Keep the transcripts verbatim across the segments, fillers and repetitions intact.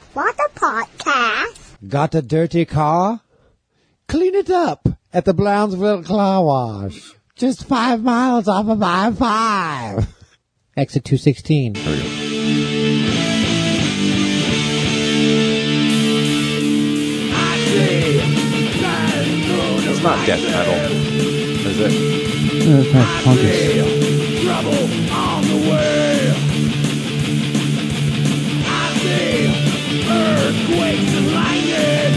What a podcast. Got a dirty car? Clean it up at the Brownsville Car Wash. Just five miles off of I five. Exit two sixteen. There we go. It's not death metal, is it? Uh, it's not punkish. Trouble on the way. I see earthquakes and lightning.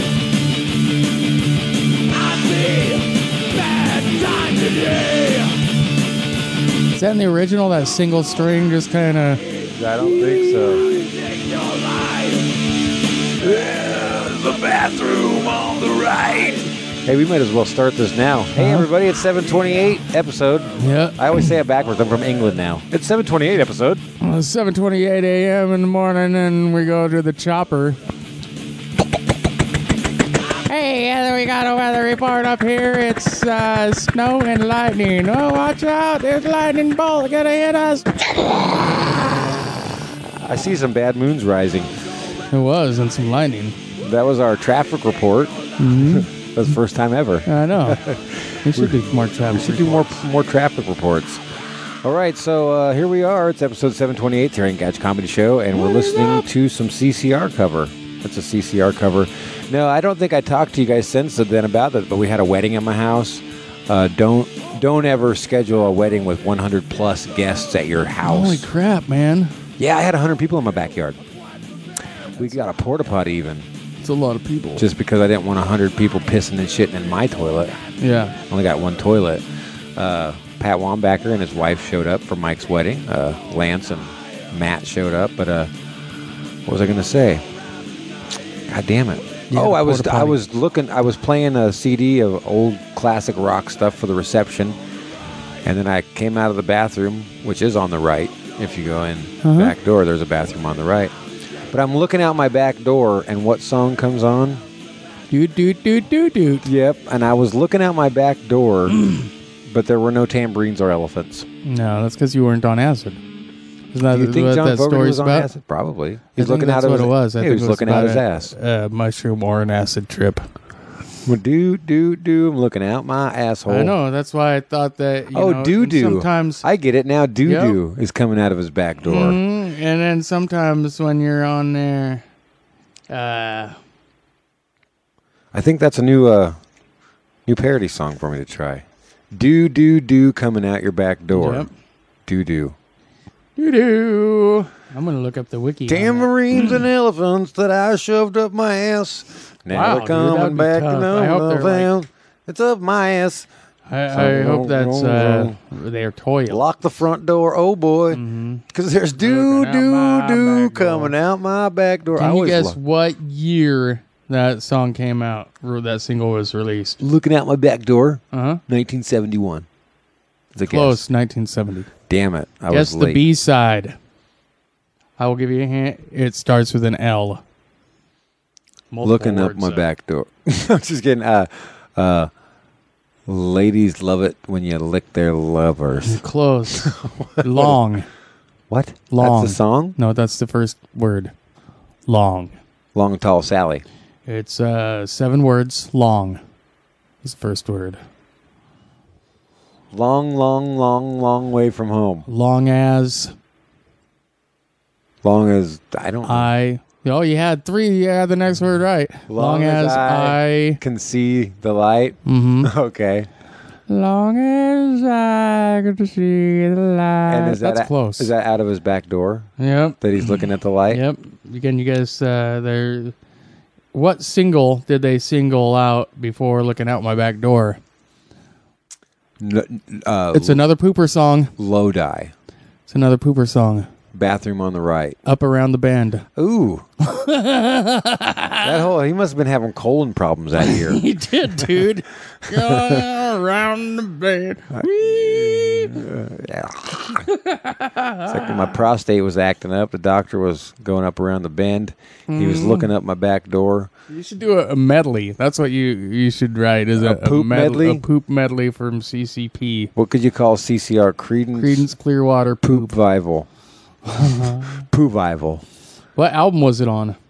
I see bad time today. Is that in the original? That single string just kind of... I don't think so. Take your life. There's the bathroom on the right. Hey, we might as well start this now. Hey, everybody, it's seven twenty-eight episode. Yeah. I always say it backwards. I'm from England now. It's seven twenty-eight episode. Well, it's seven twenty-eight a.m. in the morning, and we go to the chopper. Hey, Heather, we got a weather report up here. It's uh, snow and lightning. Oh, watch out. There's lightning bolt gonna hit us. I see some bad moons rising. It was, and some lightning. That was our traffic report. Mm-hmm. That's the first time ever. I know. We should do more traffic. We should do more more traffic reports. All right, so uh, here we are. It's episode seven twenty-eight, Terry and Gatch Comedy Show, and we're listening to some C C R cover. That's a C C R cover. No, I don't think I talked to you guys since then about that, but we had a wedding at my house. Uh, don't don't ever schedule a wedding with one hundred plus guests at your house. Holy crap, man. Yeah, I had one hundred people in my backyard. We got a porta potty even. It's a lot of people. Just because I didn't want one hundred people pissing and shitting in my toilet. Yeah. Only got one toilet. Uh, Pat Wambacher and his wife showed up for Mike's wedding. Uh, Lance and Matt showed up. But uh, what was I going to say? God damn it. Yeah, oh, I was porta I potty. was looking. I was playing a C D of old classic rock stuff for the reception. And then I came out of the bathroom, which is on the right. If you go in Uh-huh. back door, there's a bathroom on the right. But I'm looking out my back door, and what song comes on? Doot, doot, doot, doot, doot. Yep, and I was looking out my back door, but there were no tambourines or elephants. No, that's because you weren't on acid. Isn't that Do you think what John that Fogerty story's was on about? acid? Probably. I He's think looking that's out of what his, it was. I he think was it was looking out his about ass. A, a mushroom or an acid trip. Well, do do do. I'm looking out my asshole. I know. That's why I thought that. You Oh, know, doo doo. Sometimes. I get it now. Doo doo is coming out of his back door. Mhm, and then sometimes when you're on there, uh, I think that's a new uh, new parody song for me to try. Do do do coming out your back door. Yep. Do do. doo doo. I'm gonna look up the wiki. on that. Tamarines and elephants that I shoved up my ass. Now Wow, they're dude, coming that'd be back tough. and I hope over they're like- down. It's up my ass. I, I hope that's uh, their toy. Lock the front door, oh boy, because there's do Looking out do my do back door. coming out my back door. I Can you always guess lo- what year that song came out? Or that single was released? looking out my back door, Uh huh. nineteen seventy-one. It's a Close, guess. nineteen seventy. Damn it, I Guess was the late. B side. I will give you a hint. It starts with an L. Multiple Looking up words, my though. back door. I'm just kidding. Uh, uh, ladies love it when you lick their lovers. Close. Long. What? Long. That's the song? No, that's the first word. Long. Long Tall Sally. It's uh, seven words. Long is the first word. Long, long, long, long way from home. Long as Long as I don't know. I. Oh, you had three. You had the next word right. Long, as, I. can see the light. Mm-hmm. Okay. Long as I get to see the light. And is that That's a- close. Is that out of his back door Yep. that he's looking at the light? Yep. Again, you guys, uh, there. What single did they single out before looking out my back door? N- uh, It's another pooper song. Lodi. It's another pooper song. Bathroom on the right. Up around the bend. Ooh. That whole he must have been having colon problems that year. He did, dude. Going around the bend. It's like my prostate was acting up. The doctor was going up around the bend. He was looking up my back door. You should do a, a medley. That's what you you should write. Is a, A poop med- medley? A poop medley from C C P. What could you call C C R? Credence, Creedence Clearwater Poop Poop. Vival. Poop Vival. What album was it on?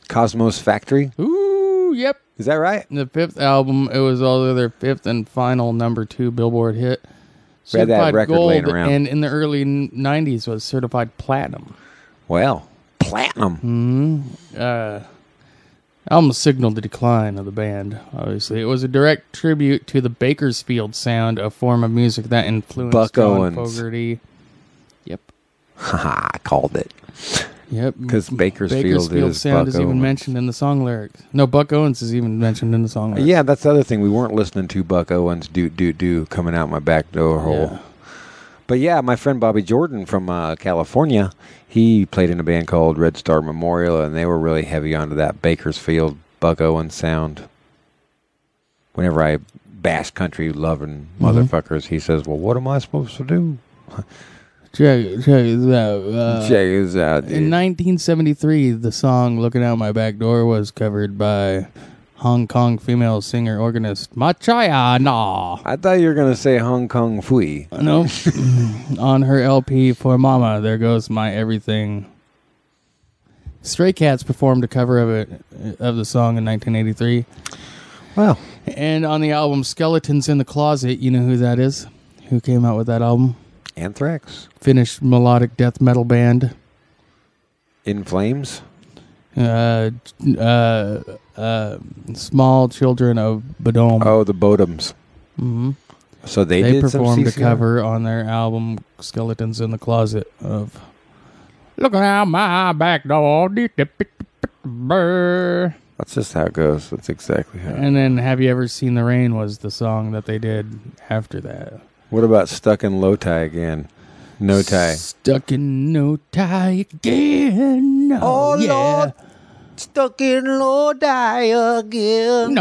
Cosmos Factory. Ooh, yep. Is that right? The fifth album, it was also their fifth and final number two Billboard hit. We had that Certified record gold, laying around. and in the early nineties was certified platinum. Well, platinum. Uh, album signaled the decline of the band, obviously. It was a direct tribute to the Bakersfield sound, a form of music that influenced Buck John Owens. Fogerty. Yep. Haha, I called it. Yep. 'Cause Bakersfield is sound Buck is even Owens. mentioned in the song lyrics. No, Buck Owens is even mentioned in the song lyrics. Yeah, that's the other thing. We weren't listening to Buck Owens do do do coming out my back door hole. Yeah. But yeah, my friend Bobby Jordan from uh, California, he played in a band called Red Star Memorial, and they were really heavy onto that Bakersfield Buck Owens sound. Whenever I bash country loving Mm-hmm. motherfuckers, he says, "Well, what am I supposed to do?" Check, check this out. Uh, Check this out, dude. in nineteen seventy-three, the song Looking Out My Back Door was covered by Hong Kong female singer-organist Ma Chaya Na. I thought you were gonna say Hong Kong Fui. No. On her L P For Mama, There Goes My Everything. Stray Cats performed a cover of it of the song in nineteen eighty-three. Well, And on the album Skeletons in the Closet, you know who that is? Who came out with that album? Anthrax, Finnish melodic death metal band. In Flames. Uh, uh, uh, Small Children of Bodom. Oh, the Bodoms. hmm So they, They, did some performed a C C R? cover on their album Skeletons in the Closet of Looking Out My Back Door. Brr. That's just how it goes. That's exactly how. And then Have You Ever Seen the Rain was the song that they did after that. What about Stuck in Low Tie again? No Tie. Stuck in no tie again. Oh, yeah. Lord. Stuck in Low Tie again.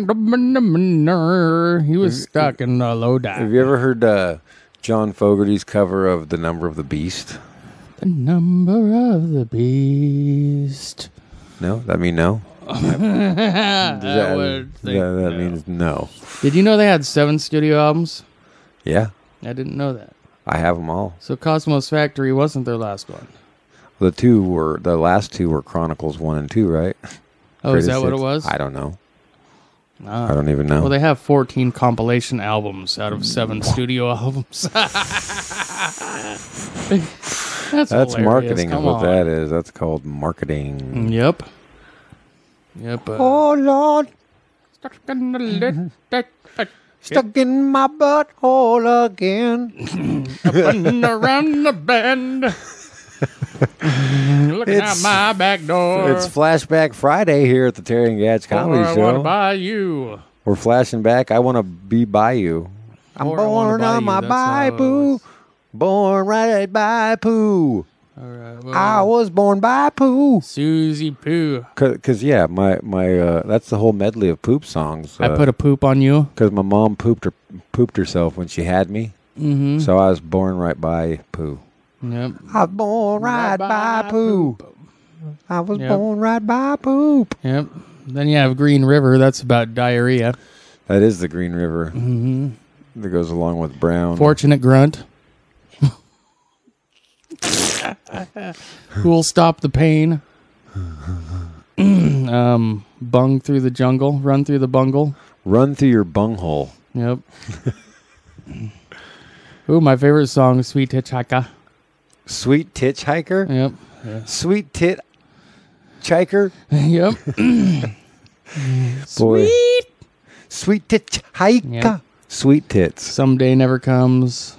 He was stuck in the low Have dive. you ever heard uh, John Fogerty's cover of The Number of the Beast? The number of the beast. No? That mean no? I that, would that, think that no. means no. Did you know they had seven studio albums? Yeah, I didn't know that. I have them all. So Cosmos Factory wasn't their last one. The two were, the last two were Chronicles one and two, right? Oh, is that Greatest what it hits. was? I don't know. Ah. I don't even know. Well, they have fourteen compilation albums out of seven studio albums. That's, That's hilarious. marketing is Come what on. that is. That's called marketing. Yep. Yep. Uh, Oh, Lord. Stuck in the lit- Stuck in my butthole again. up and around the bend. Looking It's- out my back door. It's Flashback Friday here at the Terry and Gatch Comedy Or I want to Show. buy you. We're flashing back. I want to be by you. I'm Or I wanna born buy on you. my That's how it Baipu. was. Born right by Pooh. All right. Well, I was born by Pooh. Susie Poo. Cause, 'cause, yeah, my my uh, that's the whole medley of poop songs. I put a poop on you. because my mom pooped her pooped herself when she had me, Mm-hmm. so I was born right by Pooh. Yep. I was born right by Pooh. I was Yep. born right by poop. Yep. Then you have Green River. That's about diarrhea. That is the Green River Mm-hmm. that goes along with Brown. Fortunate Grunt. Who'll stop the pain? um, bung through the jungle. Run through the bungle. Run through your bunghole. Yep. Ooh, my favorite song, Sweet Hitchhiker. Sweet Titch Hiker. Yep. Sweet Tit Chiker. Yep. Boy. Sweet. Sweet Titch Hiker. Yep. Sweet Tits. Someday Never Comes.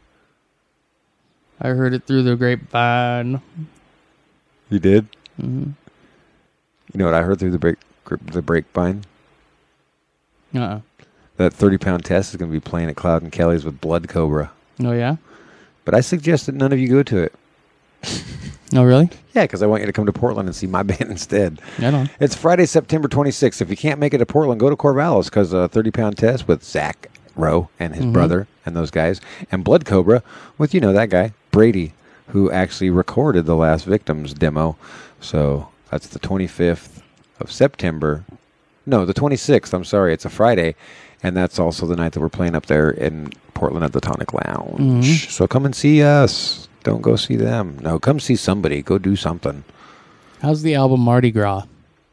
I heard it through the grapevine. You did? Mm-hmm. You know what I heard through the break the grapevine? Uh-uh. That thirty pound test is going to be playing at Cloud and Kelly's with Blood Cobra. Oh, yeah? But I suggest that none of you go to it. Oh, really? Yeah, because I want you to come to Portland and see my band instead. I don't. It's Friday, September twenty-sixth. If you can't make it to Portland, go to Corvallis because a thirty pound test with Zach Rowe and his Mhm. brother and those guys. And Blood Cobra with, you know, that guy, Brady, who actually recorded the Last Victims demo. So that's the twenty-fifth of September. No, the twenty-sixth. I'm sorry. It's a Friday. And that's also the night that we're playing up there in Portland at the Tonic Lounge. Mhm. So come and see us. Don't go see them. No, come see somebody. Go do something. How's the album Mardi Gras?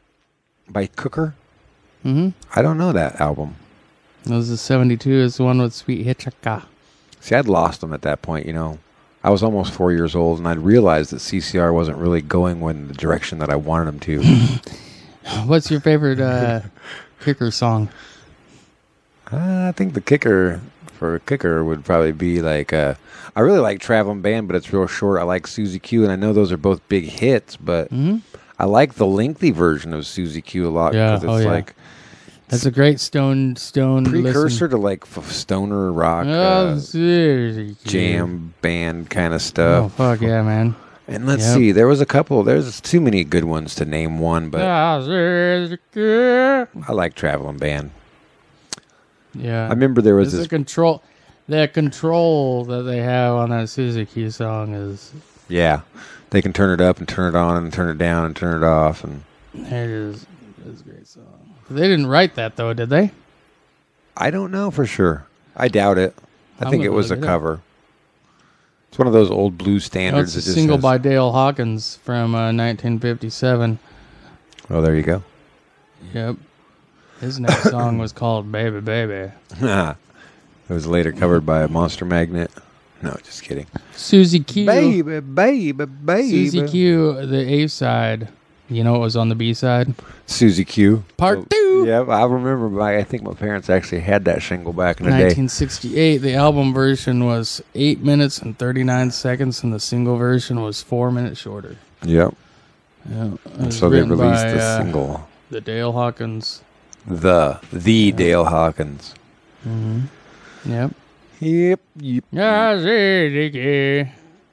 by Cooker. Mm-hmm. I don't know that album. That was the seventy-two. Is the one with Sweet Hitchaka. See, I'd lost them at that point, you know. I was almost four years old, and I'd realized that C C R wasn't really going in the direction that I wanted them to. What's your favorite uh, Kicker song? Uh, I think the kicker for a kicker would probably be like, uh, I really like Traveling Band, but it's real short. I like Susie Q, and I know those are both big hits, but Mm-hmm. I like the lengthy version of Susie Q a lot Yeah, because it's oh, yeah. like That's a great stone stone precursor listen. to like f- stoner rock, Oh, uh, seriously. jam band kind of Oh stuff. fuck yeah, man! And let's Yep. see, there was a couple. There's too many good ones to name one, but Oh, seriously. I like Traveling Band. Yeah, I remember there was It's this. the control. That control that they have on that Suzuki song is Yeah, they can turn it up and turn it on and turn it down and turn it off, and it is it's a great song. They didn't write that though, did they? I don't know for sure. I doubt it. I I'm think it gonna was a look it up. cover. It's one of those old blues No, standards. it's a that just single has- by Dale Hawkins from uh, nineteen fifty-seven. Oh, there you go. Yep. His next song was called "Baby Baby." It was later covered by Monster Magnet. No, just kidding. Susie Q. Baby, baby, baby. Susie Q. The A side. You know what was on the B side? Susie Q. Part Oh, two. Yeah, I remember. My, I think my parents actually had that shingle back in the day. nineteen sixty-eight. The album version was eight minutes and thirty-nine seconds, and the single version was four minutes shorter. Yep. Yeah, it And was so they written released by, the uh, single. The Dale Hawkins. The the Dale Hawkins. Mm-hmm. Yep. Yep. Yep. Yeah, Suzuki.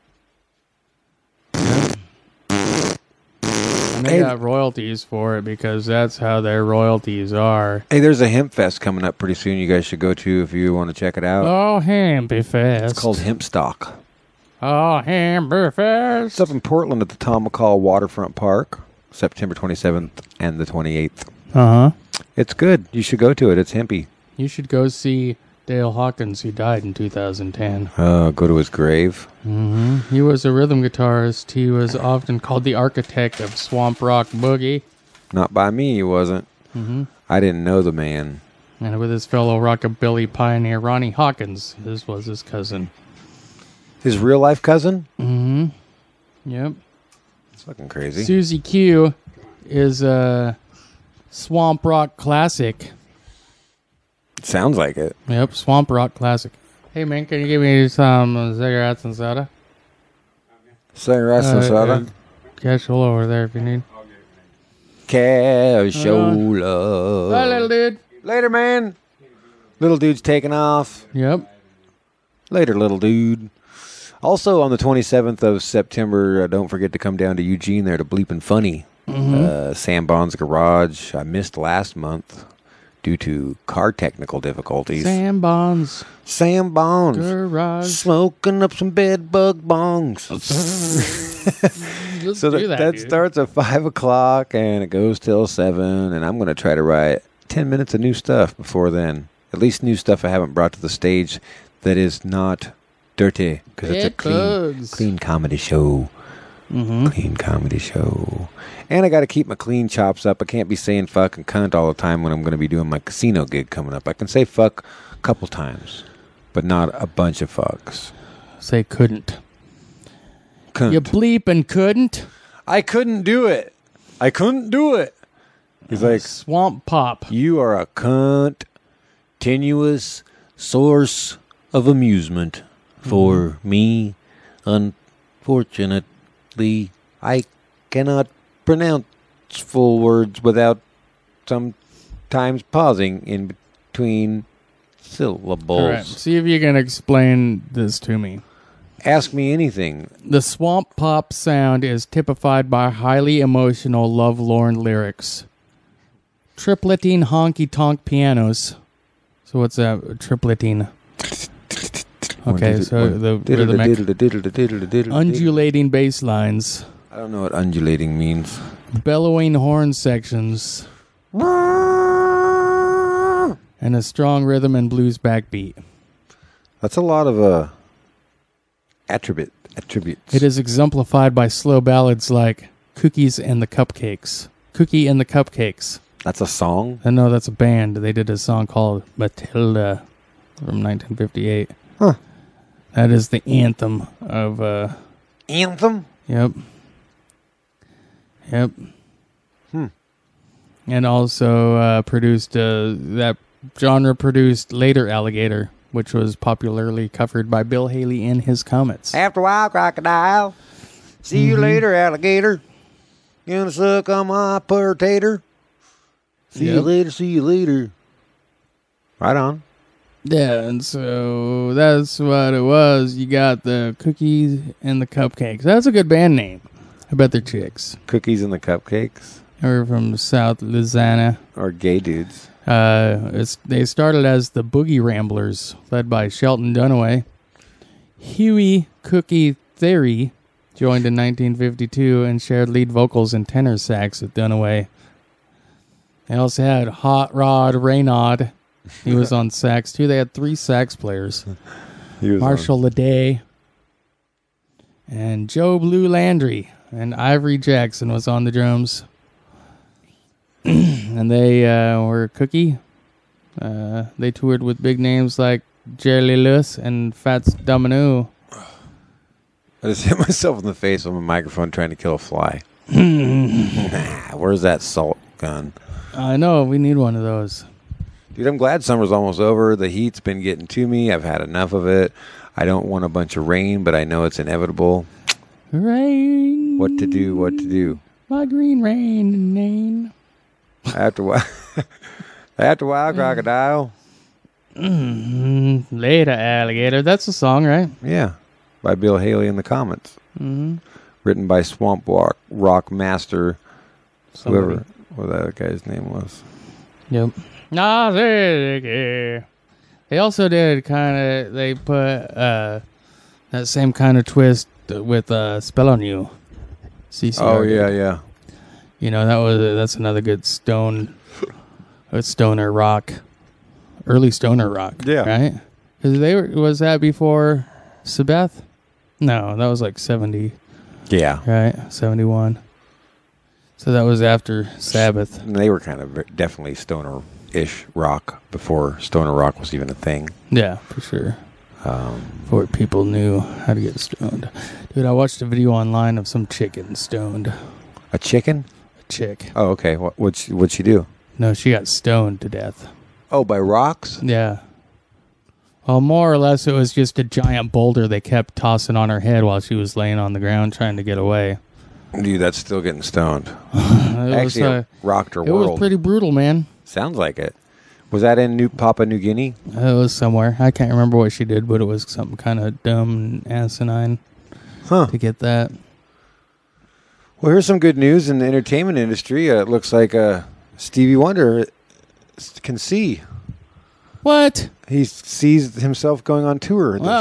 And they Hey. got royalties for it because that's how their royalties are. Hey, there's a Hemp Fest coming up pretty soon. You guys should go to if you want to check it out. Oh, Hampy Fest. It's called Hemp Stock. Oh, Hampy Fest. It's up in Portland at the Tom McCall Waterfront Park, September twenty-seventh and the twenty-eighth. Uh huh. It's good. You should go to it. It's hempy. You should go see Dale Hawkins, who died in two thousand ten. Uh, go to his grave. Mm-hmm. He was a rhythm guitarist. He was often called the architect of swamp rock boogie. Not by me, he wasn't. Mm-hmm. I didn't know the man. And with his fellow rockabilly pioneer Ronnie Hawkins, this was his cousin. His real life cousin? Mm-hmm. Yep. It's fucking crazy. Susie Q is a swamp rock classic. Sounds like it. Yep, swamp rock classic. Hey man, can you give me some uh, cigarettes and soda? Cigarettes and Uh, soda. uh, Casual over there if you need. Cashola. Bye, little dude. Later, man. Little dude's taking off. Yep. Later, little dude. Also, on the twenty-seventh of September, uh, don't forget to come down to Eugene there to Bleepin' Funny. Mm-hmm. Uh, Sam Bond's Garage. I missed last month due to car technical difficulties. Sam Bonds Sam Bonds. Garage. Smoking up some bed bug bongs. Let's So do that, that, that dude. starts at five o'clock and it goes till seven. And I'm going to try to write ten minutes of new stuff before then. At least new stuff I haven't brought to the stage that is not dirty because it's a Bed clean, bugs. clean comedy show. Mm-hmm. Clean comedy show. And I got to keep my clean chops up. I can't be saying fuck and cunt all the time when I'm going to be doing my casino gig coming up. I can say fuck a couple times, but not a bunch of fucks. Say couldn't. Cunt. You bleep and couldn't. I couldn't do it. I couldn't do it. He's like, Swamp Pop. you are a continuous source of amusement for Mm-hmm. me. Unfortunately, I cannot pronounce full words without sometimes pausing in between syllables. All right. See if you can explain this to me. Ask me anything. The swamp pop sound is typified by highly emotional, love-lorn lyrics. Tripleting honky-tonk pianos. So what's that? Tripleting. Okay, so the rhythmic. Undulating bass lines. I don't know what undulating means. Bellowing horn sections. And a strong rhythm and blues backbeat. That's a lot of uh, attribute attributes. It is exemplified by slow ballads like Cookies and the Cupcakes. Cookie and the Cupcakes. That's a song? I know that's a band. They did a song called Matilda from nineteen fifty-eight. Huh. That is the anthem of... Uh, Anthem? Yep. Yep. Hmm. And also uh, produced... Uh, that genre produced later Alligator, which was popularly covered by Bill Haley in his Comets. After a while, crocodile. See you later, alligator. Gonna suck on my potato. See you Yep. later, see you later. Right on. Yeah, and so that's what it was. You got the cookies and the cupcakes. That's a good band name. I bet they're chicks. Cookies and the cupcakes. Or from South Louisiana. Or gay dudes. Uh, it's they started as the Boogie Ramblers, led by Shelton Dunaway. Huey Cookie Theory joined in nineteen fifty-two and shared lead vocals and tenor sax with Dunaway. They also had Hot Rod Raynaud. He was on sax too. They had three sax players. He was Marshall Leday and Joe Blue Landry, and Ivory Jackson was on the drums. And they uh, were Cookie. Uh, they toured with big names like Jerry Lee Lewis and Fats Domino. I just hit myself in the face with a microphone trying to kill a fly. Nah, where's that salt gun? I know, we need one of those. Dude, I'm glad summer's almost over. The heat's been getting to me. I've had enough of it. I don't want a bunch of rain, but I know it's inevitable. Rain. What to do, what to do. My green rain. rain. After a while, after a while, crocodile. Mm, later, alligator. That's a song, right? Yeah, by Bill Haley in the Comets. Mm-hmm. Written by Swamp Rock, rock Master, Somebody. whoever what that guy's name was. Yep. They also did kind of, they put uh, that same kind of twist with uh, Spell on You. C C R Oh, did. yeah, yeah. You know, that was that's another good stone, uh, stoner rock, early stoner rock. Yeah. Right? Because they were, was that before Sabbath? No, that was like seventy, Yeah. right? seventy-one. So that was after Sabbath. And they were kind of definitely stoner-ish rock before stoner rock was even a thing. Yeah, for sure. Um, Before people knew how to get stoned. Dude, I watched a video online of some chick getting stoned. a chicken? A chick. Oh, okay. What, what'd, she, what'd she do? No, she got stoned to death. Oh, by rocks? Yeah. Well, more or less, it was just a giant boulder they kept tossing on her head while she was laying on the ground trying to get away. Dude, that's still getting stoned. It Actually, was, uh, it rocked her it world. was pretty brutal, man. Sounds like it. Was that in New Papua New Guinea? It was somewhere. I can't remember what she did, but it was something kind of dumb and asinine Huh. to get that. Well, here's some good news in the entertainment industry. Uh, it looks like uh, Stevie Wonder can see. What? He sees himself going on tour. This-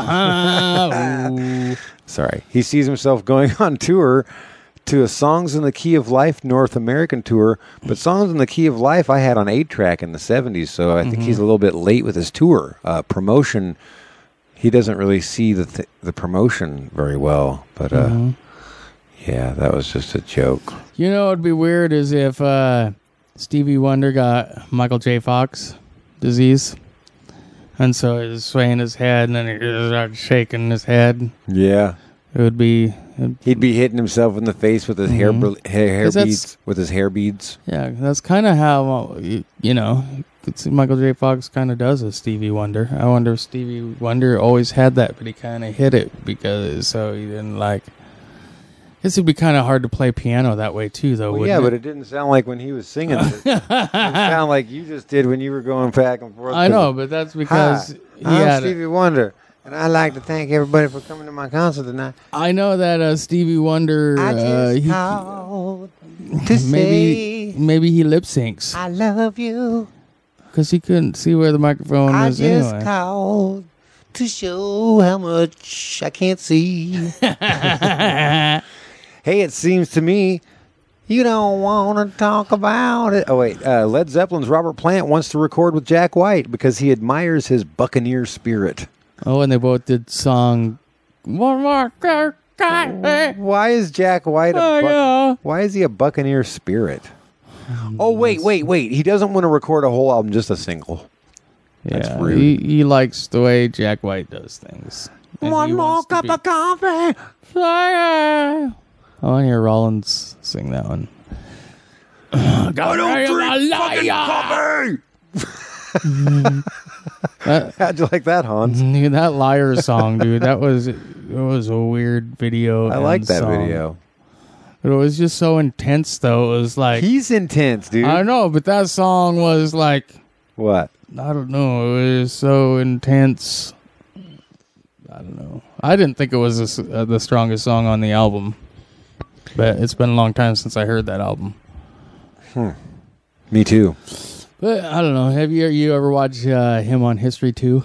Ooh. Sorry. He sees himself going on tour to a Songs in the Key of Life North American tour. But Songs in the Key of Life I had on eight track in the seventies, so I think Mm-hmm. he's a little bit late with his tour. Uh, promotion, he doesn't really see the th- the promotion very well. But uh, Mhm. yeah, that was just a joke. You know what would be weird is if uh, Stevie Wonder got Michael J. Fox disease. And so he was swaying his head and then he started shaking his head. Yeah. It would be... It, He'd be hitting himself in the face with his hair, Mhm. br- hair, hair 'Cause that's- beads. With his hair beads. yeah, that's kind of how, uh, you, you know, you could see Michael J. Fox kind of does a Stevie Wonder. I wonder if Stevie Wonder always had that, but he kind of hid it because so he didn't like... I guess it'd be kind of hard to play piano that way too, though, Well, wouldn't yeah, it? but it didn't sound like when he was singing it. It sounded like you just did when you were going back and forth. I know, but that's because Hi, he I'm had... Stevie Wonder, and I'd like to thank everybody for coming to my concert tonight. I know that uh, Stevie Wonder... I uh, just he, called to maybe say maybe he lip syncs I love you. because he couldn't see where the microphone I was just anyway. called to show how much I can't see. Hey, it seems to me you don't want to talk about it. Oh, wait. Uh, Led Zeppelin's Robert Plant wants to record with Jack White because he admires his buccaneer spirit. Oh, and they both did song. One more. Why is Jack White a Oh, buc- yeah. Why is he a buccaneer spirit? Oh, wait, wait, wait. He doesn't want to record a whole album, just a single. That's Yeah, rude. He, he likes the way Jack White does things. And One he more wants to cup be of coffee. fire. I want to hear Rollins sing that one. I don't drink fucking coffee. How'd you like that, Hans? Dude, that liar song, dude, that was it was a weird video. I like and that song. video. But it was just so intense, though. It was like He's intense, dude. I know, but that song was like What? I don't know. It was so intense. I don't know. I didn't think it was a s uh, the strongest song on the album, but it's been a long time since I heard that album. Me too. But I don't know. Have you you ever watched uh, him on History two,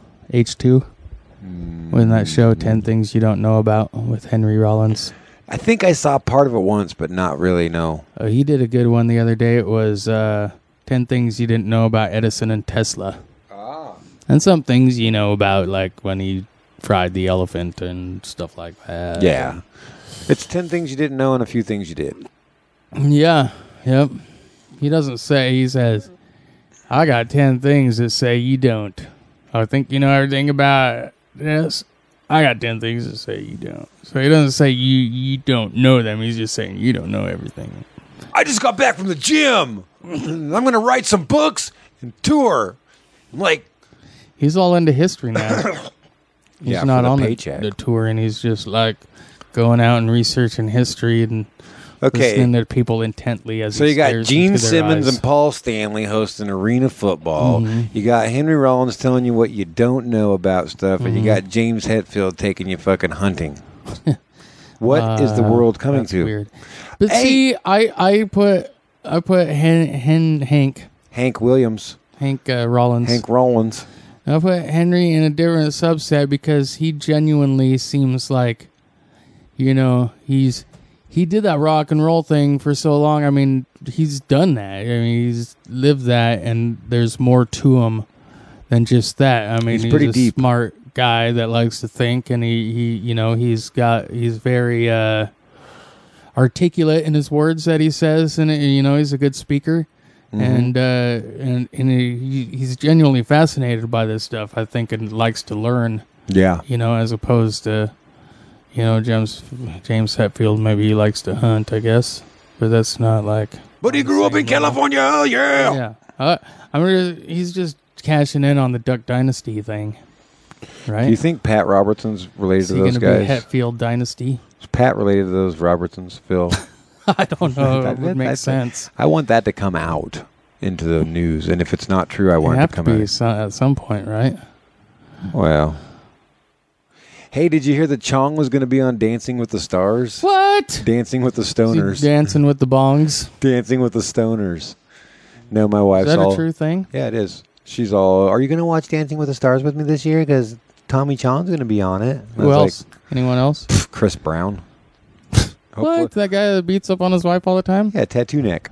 H two, when that show Ten Things You Don't Know About with Henry Rollins? I think I saw part of it once, but not really, no. Uh, he did a good one the other day. It was uh, ten Things You Didn't Know About Edison and Tesla. Ah. And some things you know about, like when he fried the elephant and stuff like that. Yeah. It's ten things you didn't know and a few things you did. Yeah. Yep. He doesn't say, he says, I got ten things that say you don't. I think you know everything about this. I got ten things that say you don't. So he doesn't say you you don't know them. He's just saying you don't know everything. I just got back from the gym. I'm going to write some books and tour. I'm like, He's all into history now. He's Yeah, for not the on the, paycheck. the tour, and he's just like going out and researching history and Okay. listening to people intently as So he you got stares Gene into their Simmons eyes. and Paul Stanley hosting arena football. You got Henry Rollins telling you what you don't know about stuff, and you got James Hetfield taking you fucking hunting. What is the Uh, world coming that's to? Weird. But Hey! see, I I put I put Hen, Hen Hank Hank Williams, Hank uh, Rollins. Hank Rollins. I put Henry in a different subset because he genuinely seems like, you know, he's he did that rock and roll thing for so long. I mean, he's done that. I mean, he's lived that, and there's more to him than just that. I mean, He's he's, pretty a deep. smart guy that likes to think, and he, he you know, he's got he's very uh, articulate in his words that he says, and you know, he's a good speaker. And uh, and and he, he's genuinely fascinated by this stuff, I think, and likes to learn. Yeah. You know, as opposed to, you know, James James Hetfield. Maybe he likes to hunt, I guess, but that's not like. but he grew up in California. Oh, yeah. Yeah, uh, I mean, he's just cashing in on the Duck Dynasty thing, right? Do you think Pat Robertson's related Is to he those going to be guys? Hetfield Dynasty? Is Pat related to those Robertsons, Phil? I don't know. That- It would that- make that's- sense. I want that to come out into the news, and if it's not true, I It want it have to to come be out. so, at some point, right? Well. Hey, did you hear that Chong was going to be on Dancing with the Stars? What? Dancing with the Is he Stoners. dancing with the bongs. Dancing with the Stoners. No, my wife's Is that all. a true thing? Yeah, it is. She's all. Are you going to watch Dancing with the Stars with me this year? Because Tommy Chong's going to be on it. And I Who was else? Anyone else? Like, "Pff, Chris Brown. Hopefully- What? That guy that beats up on his wife all the time? Yeah, tattoo neck.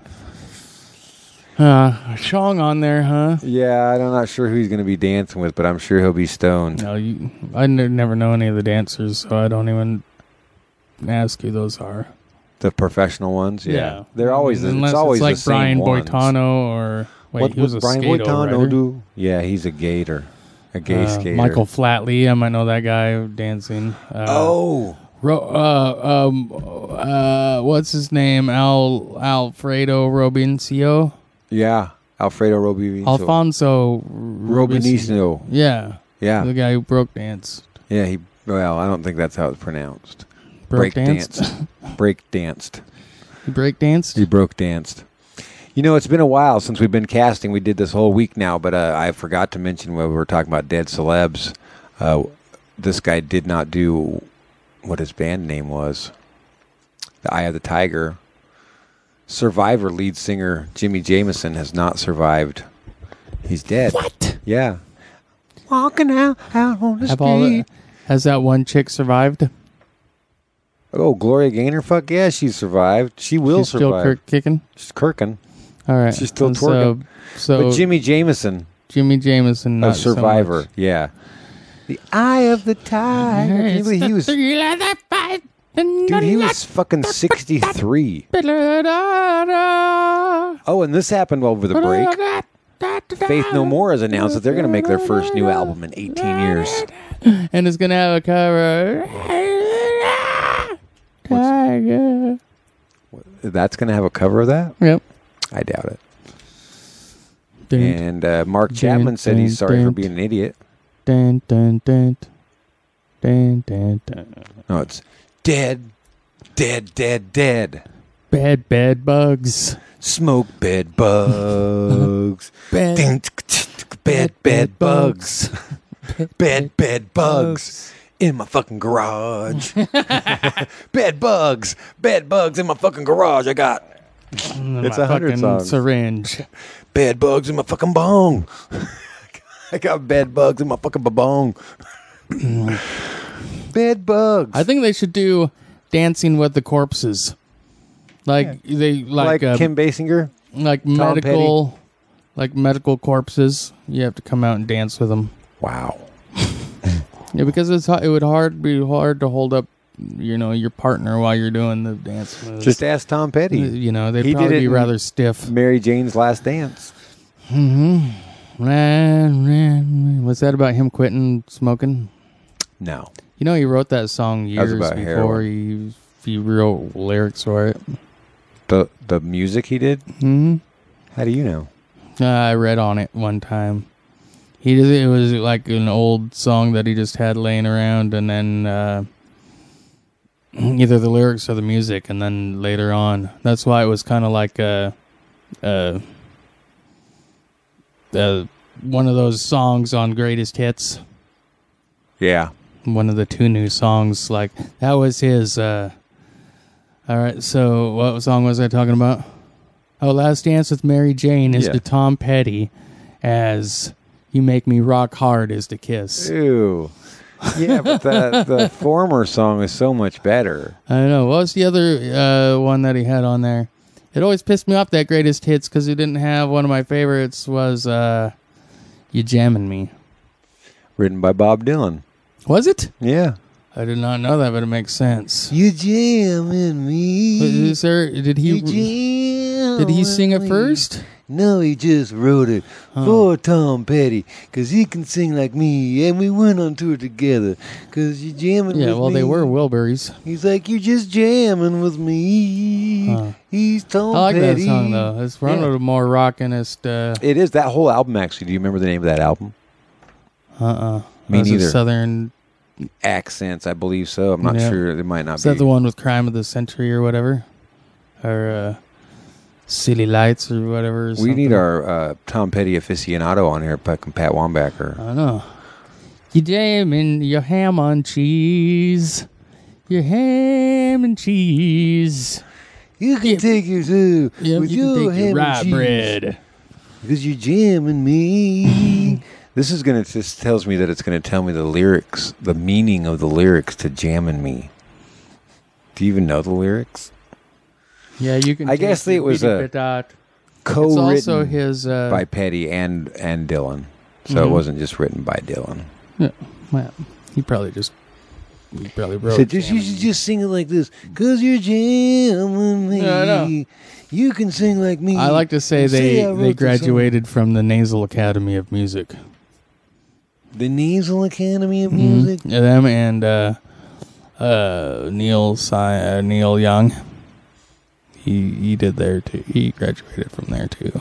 Uh, Chong on there, huh? Yeah, I'm not sure who he's going to be dancing with, but I'm sure he'll be stoned. No, you. I n- never know any of the dancers, so I don't even ask who those are. The professional ones, yeah, they're always the, Unless it's always like the same Brian ones. Boitano or wait, what he was would a Brian skater, Boitano right? do? Yeah, he's a gator, a gay Uh, skater. Michael Flatley, I might know that guy dancing. Uh, Oh, Ro- uh, um, uh, what's his name? Al Alfredo Robincio, yeah, Alfredo Robinson. Alfonso Robinson. Yeah, Yeah, the guy who broke danced. yeah. He. Well, I don't think that's how it's pronounced. Broke Break danced. danced. Break danced. He break danced. He broke danced. You know, it's been a while since we've been casting. We did this whole week now, but uh, I forgot to mention when we were talking about dead celebs. Uh, this guy did not do what his band name was. The Eye of the Tiger. Survivor lead singer Jimmy Jameson has not survived. He's dead. What? Yeah. Walking out, out on the Have all street. the, has that one chick survived? Oh, Gloria Gaynor? Fuck yeah, she survived. She will She's still survive. kirk- kicking. She's kirking. All right, She's still And twerking. So, so But Jimmy Jameson, Jimmy Jameson, a not so survivor. much. yeah. The eye of the tiger. Can't you believe he was. Thrill of the fight. Dude, he was fucking sixty-three. Oh, and this happened over the break. Faith No More has announced that they're going to make their first new album in eighteen years. And it's going to have a cover. Tiger. That's going to have a cover of that? Yep. I doubt it. Dun, And uh, Mark Chapman said he's sorry for being an idiot. dun, dun, dun, dun, dun, dun. No, it's dead, dead, dead, dead. Bad, bad bugs. Smoke bed bugs. Bad, Ding, tsk, tsk, tsk, Bed, bed bugs. Bed, bed bugs. In my fucking garage. Bed bugs. Bed bugs in my fucking garage. I got. It's a hundred fucking songs. syringe. Bed bugs in my fucking bong. I got bed bugs in my fucking babong. Bed bugs. I think they should do Dancing with the Corpses. Like they like like uh, Kim Basinger. like medical like medical corpses. You have to come out and dance with them. Wow. Yeah, because it's it would hard be hard to hold up, you know, your partner while you're doing the dance moves. Just ask Tom Petty. You know, they'd He did probably it be in- rather stiff. Mary Jane's Last Dance. Was that about him quitting smoking? No. You know, he wrote that song was years about before heroin. he he wrote lyrics for it. The the music he did? Hmm. How do you know? Uh, I read on it one time. He did it was like an old song that he just had laying around, and then uh, either the lyrics or the music, and then later on, that's why it was kind of like a, a, a one of those songs on Greatest Hits. Yeah. One of the two new songs, like that was his. Uh, all right, so what song was I talking about? Oh, Last Dance with Mary Jane is Yeah. to Tom Petty, as You Make Me Rock Hard is to Kiss. Ew. Yeah, but the the former song is so much better. I don't know. What was the other uh, one that he had on there? It always pissed me off, that Greatest Hits, because he didn't have one of my favorites was uh, You Jammin' Me. Written by Bob Dylan. Was it? Yeah. I did not know that, but it makes sense. You jamming me. Is there, did he You jamming did he sing it me. first? No, he just wrote it for Tom Petty, because he can sing like me, and we went on tour together, because you jamming Yeah, with well, me. they were Wilburys. He's like, you just jamming with me. Huh. He's Tom I like Petty. that song, though. It's one Yeah. of the more rockinest. Uh It is that whole album, actually. Do you remember the name of that album? uh. Me Was it neither. Southern. Accents, I believe so. I'm not Yeah. sure. It might not Is be. that the one with Crime of the Century or whatever? Or uh, City Lights or whatever? or We something? need our uh, Tom Petty aficionado on here, fucking Pat Wambacher. I don't know. You jamming your ham on cheese. Your ham and cheese. You can Yeah. take your two Yeah, with you can your take ham your rye and cheese, bread. because you're jamming me. This is gonna just tells me that it's gonna tell me the lyrics, the meaning of the lyrics to "Jammin' Me." Do you even know the lyrics? Yeah, you can. I guess it was a It's Co-written also his. Uh, by Petty and and Dylan, so it Mhm. wasn't just written by Dylan. yeah, well, he probably just. He probably wrote. So just you Jamming should just sing it like this, cause you're jamming me. No, no. You can sing like me. I like to say And they I wrote they the graduated from the Nasal Academy of Music. song. The Nasal Academy of Mhm. Music. Yeah, them and uh, uh, Neil si- uh, Neil Young. He he did there too. He graduated from there too.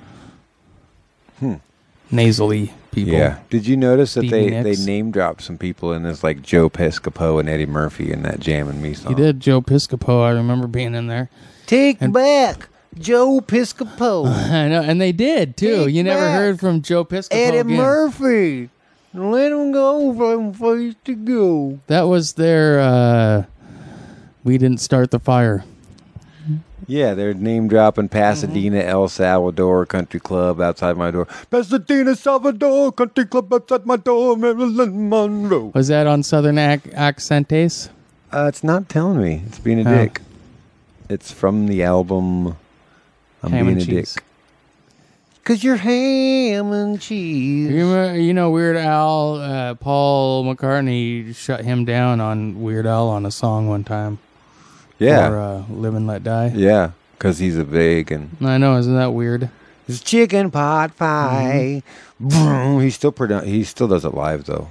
Hmm. Nasally people. Yeah. Did you notice that Stevie they, they Nicks. name dropped some people in this, like Joe Piscopo and Eddie Murphy in that "Jammin' Me" song? He did. Joe Piscopo. I remember being in there. Take And- back Joe Piscopo. I know, and they did too. Take you never back heard from Joe Piscopo Eddie again. Murphy. Let him go from face to go. That was their. Uh, we didn't start the fire. Yeah, they're name dropping Pasadena, El Salvador Country Club outside my door. Pasadena, Salvador Country Club outside my door, Marilyn Monroe. Was that on Southern Ac- Accentes? Uh, it's not telling me. It's being a Oh. dick. It's from the album I'm Ham Being and a Cheese. Dick. Cause you're ham and cheese. You, remember, you know, Weird Al, uh, Paul McCartney shut him down on Weird Al on a song one time. Yeah. Or uh, Live and Let Die. Yeah, because he's a vegan. I know, isn't that weird? It's chicken pot pie. Mm-hmm. He still produ- He still does it live though.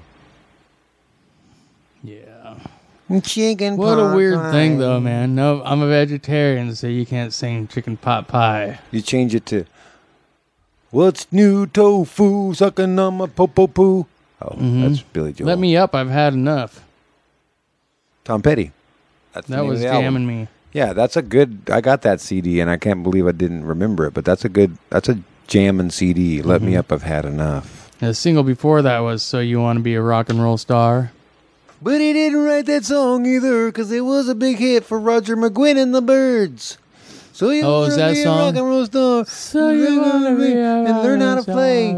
Yeah. Chicken What pot a weird pie. thing, though, man. No, I'm a vegetarian, so you can't sing chicken pot pie. You change it to, what's new tofu sucking on my po-po poo? Oh, Mhm. that's Billy Joel. Let me up. I've had enough. Tom Petty. That's the That name was of the album. jamming me. Yeah, that's a good. I got that C D, and I can't believe I didn't remember it. But that's a good. That's a jamming C D. Let me Mhm. up. I've had enough. The single before that was So You Want to Be a Rock and Roll Star. But he didn't write that song either, because it was a big hit for Roger McGuinn and the Birds. So you Oh, is wanna that be song? a rock and roll star, So you wanna be a and learn how to play.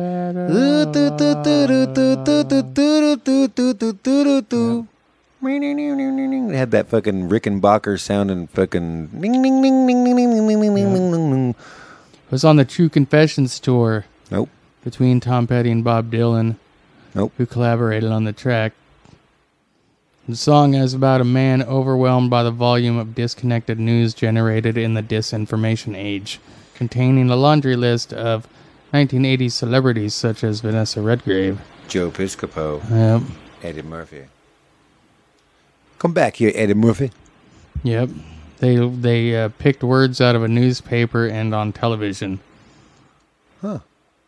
They had that fucking Rickenbacker sound and fucking ding ding ding ding ding ding ding ding ding ding ding. It was on the True Confessions tour Nope. between Tom Petty and Bob Dylan, Nope. who collaborated on the track. The song is about a man overwhelmed by the volume of disconnected news generated in the disinformation age, containing a laundry list of nineteen eighties celebrities such as Vanessa Redgrave. Joe Piscopo. Yep. Eddie Murphy. Come back here, Eddie Murphy. Yep. They they uh, picked words out of a newspaper and on television. Huh.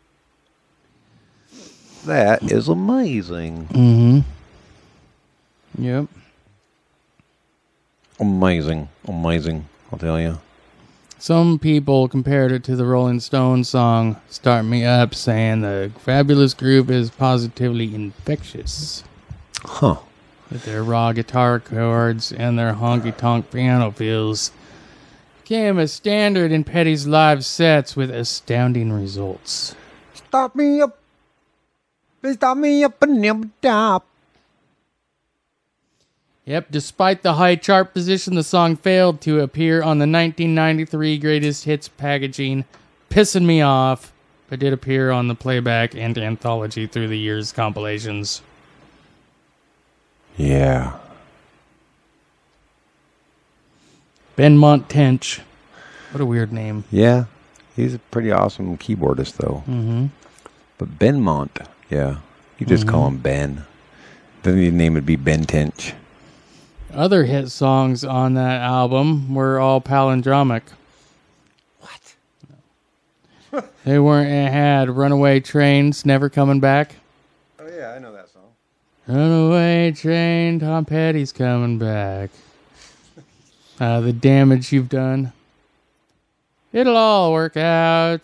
That is amazing. Mm-hmm. Yep. Amazing. Amazing. I'll tell you. Some people compared it to the Rolling Stones song Start Me Up, saying the fabulous group is positively infectious. Huh. With their raw guitar chords and their honky-tonk piano fills. Became a standard in Petty's live sets with astounding results. Start me up. Start me up and never stop. Yep, despite the high chart position, the song failed to appear on the nineteen ninety-three Greatest Hits packaging, pissing me off, but did appear on the playback and anthology through the years compilations. Yeah. Benmont Tench. What a weird name. Yeah. He's a pretty awesome keyboardist, though. Mm-hmm. But Benmont, yeah. You just call him Ben. Then the name would be Ben Tench. Other hit songs on that album were all palindromic. What? They weren't. It had Runaway Trains, Never Coming Back. Oh, yeah, I know that song. Runaway Train, Tom Petty's coming back. Uh, the damage you've done. It'll all work out.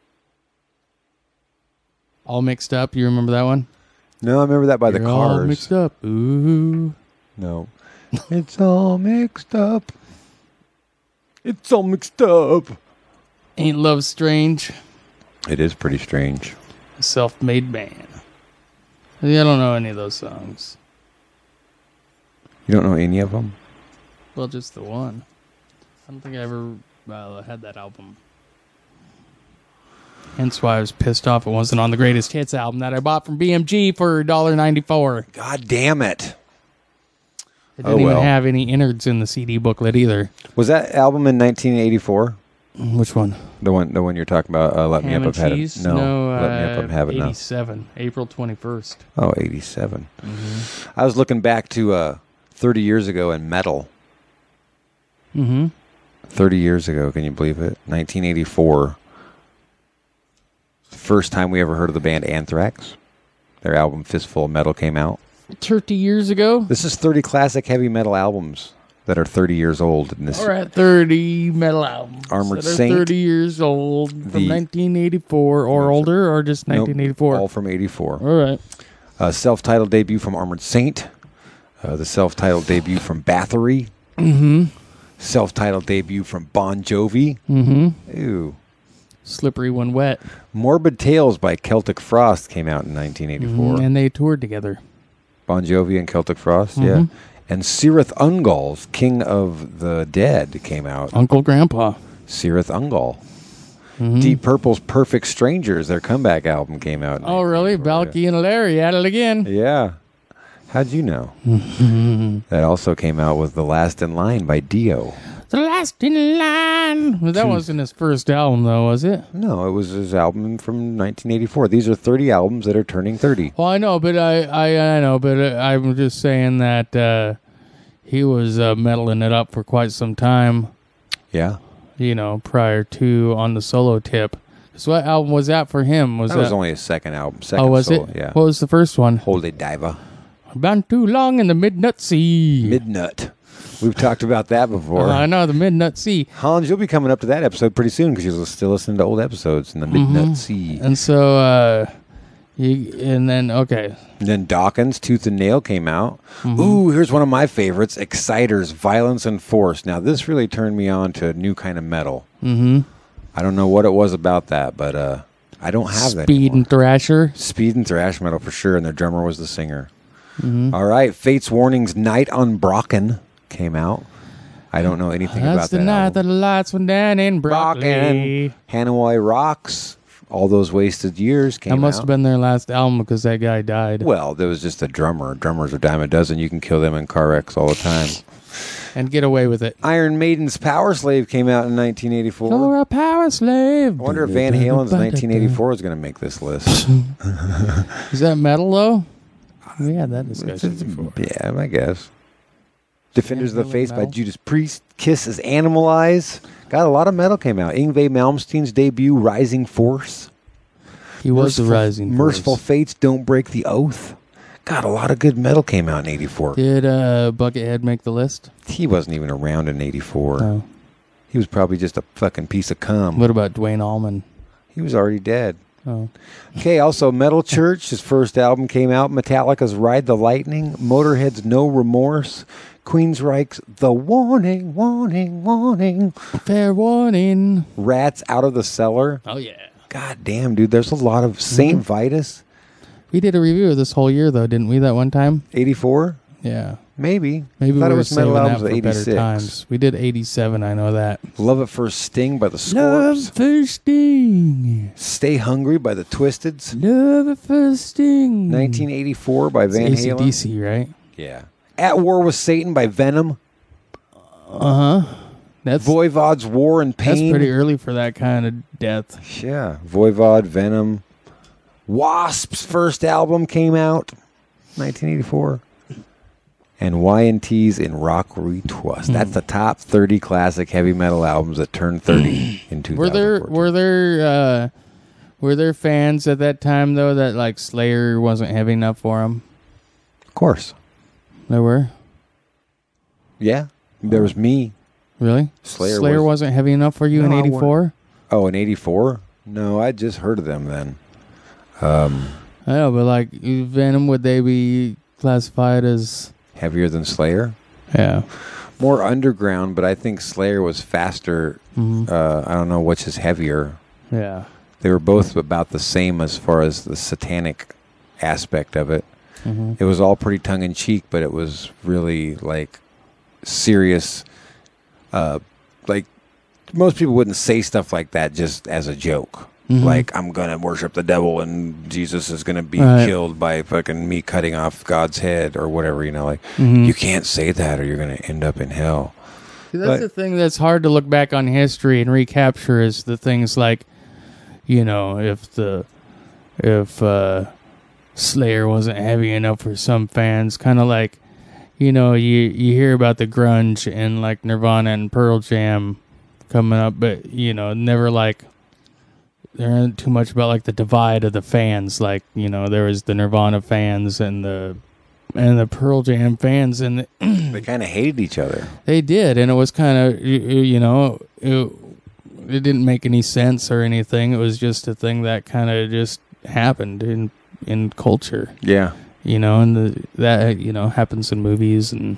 All Mixed Up. You remember that one? No, I remember that by the You're all Cars. mixed up. Ooh. No. It's all mixed up. It's all mixed up. Ain't Love Strange? It is pretty strange. Self-Made Man. Yeah, I don't know any of those songs. You don't know any of them? Well, just the one. I don't think I ever uh, had that album. Hence why I was pissed off it wasn't on the Greatest Hits album that I bought from B M G for one dollar ninety-four. God damn it. It Oh, didn't well. even have any innards in the C D booklet either. Was that album in nineteen eighty-four? Which one? The one the one you're talking about? Uh, Let Ham Me Up, and I've had Cheese? it. No, no Let Me Up, uh, I've had enough. eighty-seven. April twenty-first. Oh, eighty-seven. Mm-hmm. I was looking back to uh, thirty years ago in metal. Mm-hmm. thirty years ago, can you believe it? nineteen eighty-four. First time we ever heard of the band Anthrax. Their album Fistful of Metal came out. thirty years ago? This is thirty classic heavy metal albums that are thirty years old. In this, All right, thirty metal albums. Armored that are Saint. thirty years old from The- nineteen eighty-four or older, or just Nope, nineteen eighty-four? all from eighty-four. All right. Uh, self-titled debut from Armored Saint. Uh, the self-titled debut from Bathory. Mm-hmm. Self-titled debut from Bon Jovi. Mm-hmm. Ew. Slippery When Wet. Morbid Tales by Celtic Frost came out in nineteen eighty-four. Mhm, and they toured together. Bon Jovi and Celtic Frost, Mhm. yeah. And Cirith Ungol's King of the Dead came out. Uncle Grandpa. Cirith Ungol. Mhm. Deep Purple's Perfect Strangers, their comeback album, came out. in Oh, really? nineteen eighty-four. Balky and Larry at it again. Yeah. How'd you know? That also came out with The Last in Line by Dio. The last in line. Well, that Two. wasn't his first album, though, was it? No, it was his album from nineteen eighty-four. These are thirty albums that are turning thirty. Well, I know, but I, I, I know, but uh, I'm just saying that uh, he was uh, meddling it up for quite some time. Yeah. You know, prior to on the solo tip. So what album was that for him? Was That that, was only his second album. Second oh, was solo, it? Yeah. What was the first one? Holy Diver. Been too long in the Midnut Sea. Midnut. We've talked about that before. Uh, I know the Midnut Sea. Hans, you'll be coming up to that episode pretty soon because you'll still listen to old episodes in the Midnut Sea. And so, uh, you, and then okay, And then Dawkins, Tooth and Nail came out. Mm-hmm. Ooh, here's one of my favorites, Exciters, Violence and Force. Now, this really turned me on to a new kind of metal. mm-hmm. I don't know what it was about that, but uh, I don't have that Speed anymore. and Thrasher. Speed and thrash metal for sure, and their drummer was the singer. Mm-hmm. All right, Fate's Warning's Night on Brocken came out. I don't know anything That's about the that night album. that the lights went down in Broccoli. Brocken, Hanoi Rocks, All Those Wasted Years came That must out. have been their last album because that guy died. Well, there was just a drummer. Drummers are a dime a dozen. You can kill them in car wrecks all the time. And get away with it. Iron Maiden's Power Slave came out in nineteen eighty-four. You're a power slave. I wonder if Van Halen's nineteen eighty-four is going to make this list. Is that metal though? We had that discussion before. Yeah, I guess. Defenders Van of the Halen Faith by metal? Judas Priest. Kiss is Animal Eyes. Got a lot of metal came out. Yngwie Malmsteen's debut, Rising Force. He was Merciful, the rising Merciful force. Fates, Don't Break the Oath. God, a lot of good metal came out in eighty-four. Did uh, Buckethead make the list? He wasn't even around in eighty-four. No. He was probably just a fucking piece of cum. What about Dwayne Allman? He was already dead. Oh, Okay, also Metal Church, his first album came out. Metallica's Ride the Lightning. Motorhead's No Remorse. Queensryche's The Warning, Warning, Warning. fair warning. Rats Out of the Cellar. Oh yeah. God damn, dude, there's a lot of Saint Vitus. We did a review of this whole year though, didn't we? That one time. eighty-four? Yeah. Maybe. Maybe I thought we it were was saving Metal that Albums for of better eighty-six. times. We did eighty-seven. I know that. Love at First Sting by the Love Scorps. first sting. Stay Hungry by the Twisteds. Love at first sting. nineteen eighty-four by Van It's Halen. A C D C, right? Yeah. At War with Satan by Venom. Uh huh. That's Voivod's War and Pain. that's pretty early for that kind of death. Yeah. Voivod, Venom. Wasp's first album came out nineteen eighty-four. And Y and T's in Rock Retwist. That's the top thirty classic heavy metal albums that turned thirty in two thousand fourteen. Were there were there uh, were there fans at that time though that like Slayer wasn't heavy enough for them? Of course. There were. Yeah. There was me. Really? Slayer Slayer was- wasn't heavy enough for you No, in I weren't. eighty-four? Oh, in eighty-four? No, I just heard of them then. Um, I know, but like Venom, would they be classified as? heavier than Slayer? Yeah. More underground, but I think Slayer was faster. Mhm. Uh, I don't know which is heavier. Yeah. They were both about the same as far as the satanic aspect of it. hmm It was all pretty tongue-in-cheek, but it was really, like, serious. Uh, like, most people wouldn't say stuff like that just as a joke. Mhm. Like, I'm going to worship the devil and Jesus is going to be Right. killed by fucking me cutting off God's head or whatever, you know. Like, Mhm. you can't say that or you're going to end up in hell. See, that's But- the thing that's hard to look back on history and recapture is the things like, you know, if the if uh, Slayer wasn't heavy enough for some fans, kind of like, you know, you you hear about the grunge and like Nirvana and Pearl Jam coming up, but you know, never like there isn't too much about like the divide of the fans. Like, you know, there was the Nirvana fans and the and the Pearl Jam fans, and the, They kind of hated each other. they did, and it was kind of, you know, it, it didn't make any sense or anything. It was just a thing that kind of just happened in in culture, Yeah. you know, and the, that, you know, happens in movies and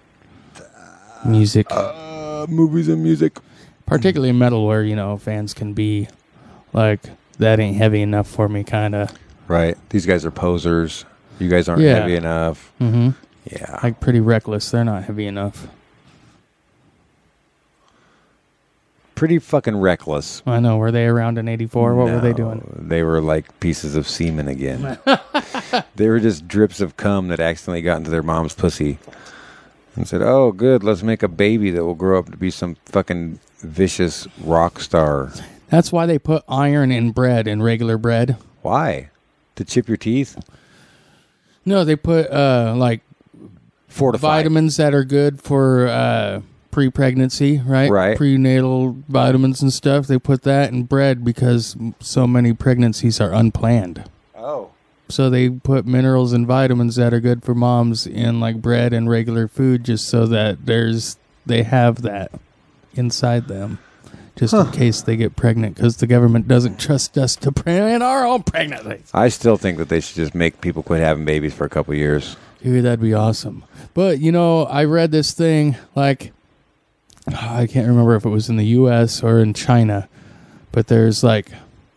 music, Uh, movies and music. particularly metal, where, you know, fans can be like, that ain't heavy enough for me, kind of. Right. These guys are posers. You guys aren't Yeah. heavy enough. Mm-hmm. Yeah. Like Pretty Reckless, they're not heavy enough. pretty fucking reckless. I know. Were they around in eighty-four? What were they No, doing? They were like pieces of semen again. They were just drips of cum that accidentally got into their mom's pussy. And said, oh, good, let's make a baby that will grow up to be some fucking vicious rock star. That's why they put iron in bread, in regular bread. Why? To chip your teeth? No, they put, uh, like, Fortified. vitamins that are good for uh, pre-pregnancy, right? Right. Prenatal vitamins and stuff. They put that in bread because so many pregnancies are unplanned. Oh. So they put minerals and vitamins that are good for moms in like bread and regular food, just so that there's they have that inside them, just Huh. in case they get pregnant, because the government doesn't trust us to plan our own pregnancies. I still think that they should just make people quit having babies for a couple years. Dude, that'd be awesome. But you know, I read this thing like I can't remember if it was in the U S or in China, but there's like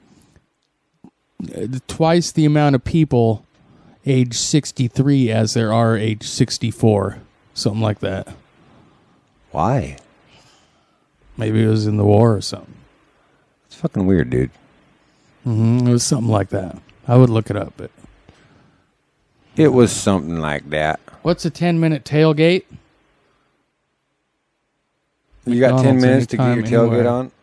twice the amount of people age sixty-three as there are age sixty-four. Something like that. Why? Maybe it was in the war or something. It's fucking weird, dude. Mm-hmm. It was something like that. I would look it up. But It was something like that. what's a ten-minute tailgate? You got ten McDonald's minutes to get your anytime, tailgate anywhere. on?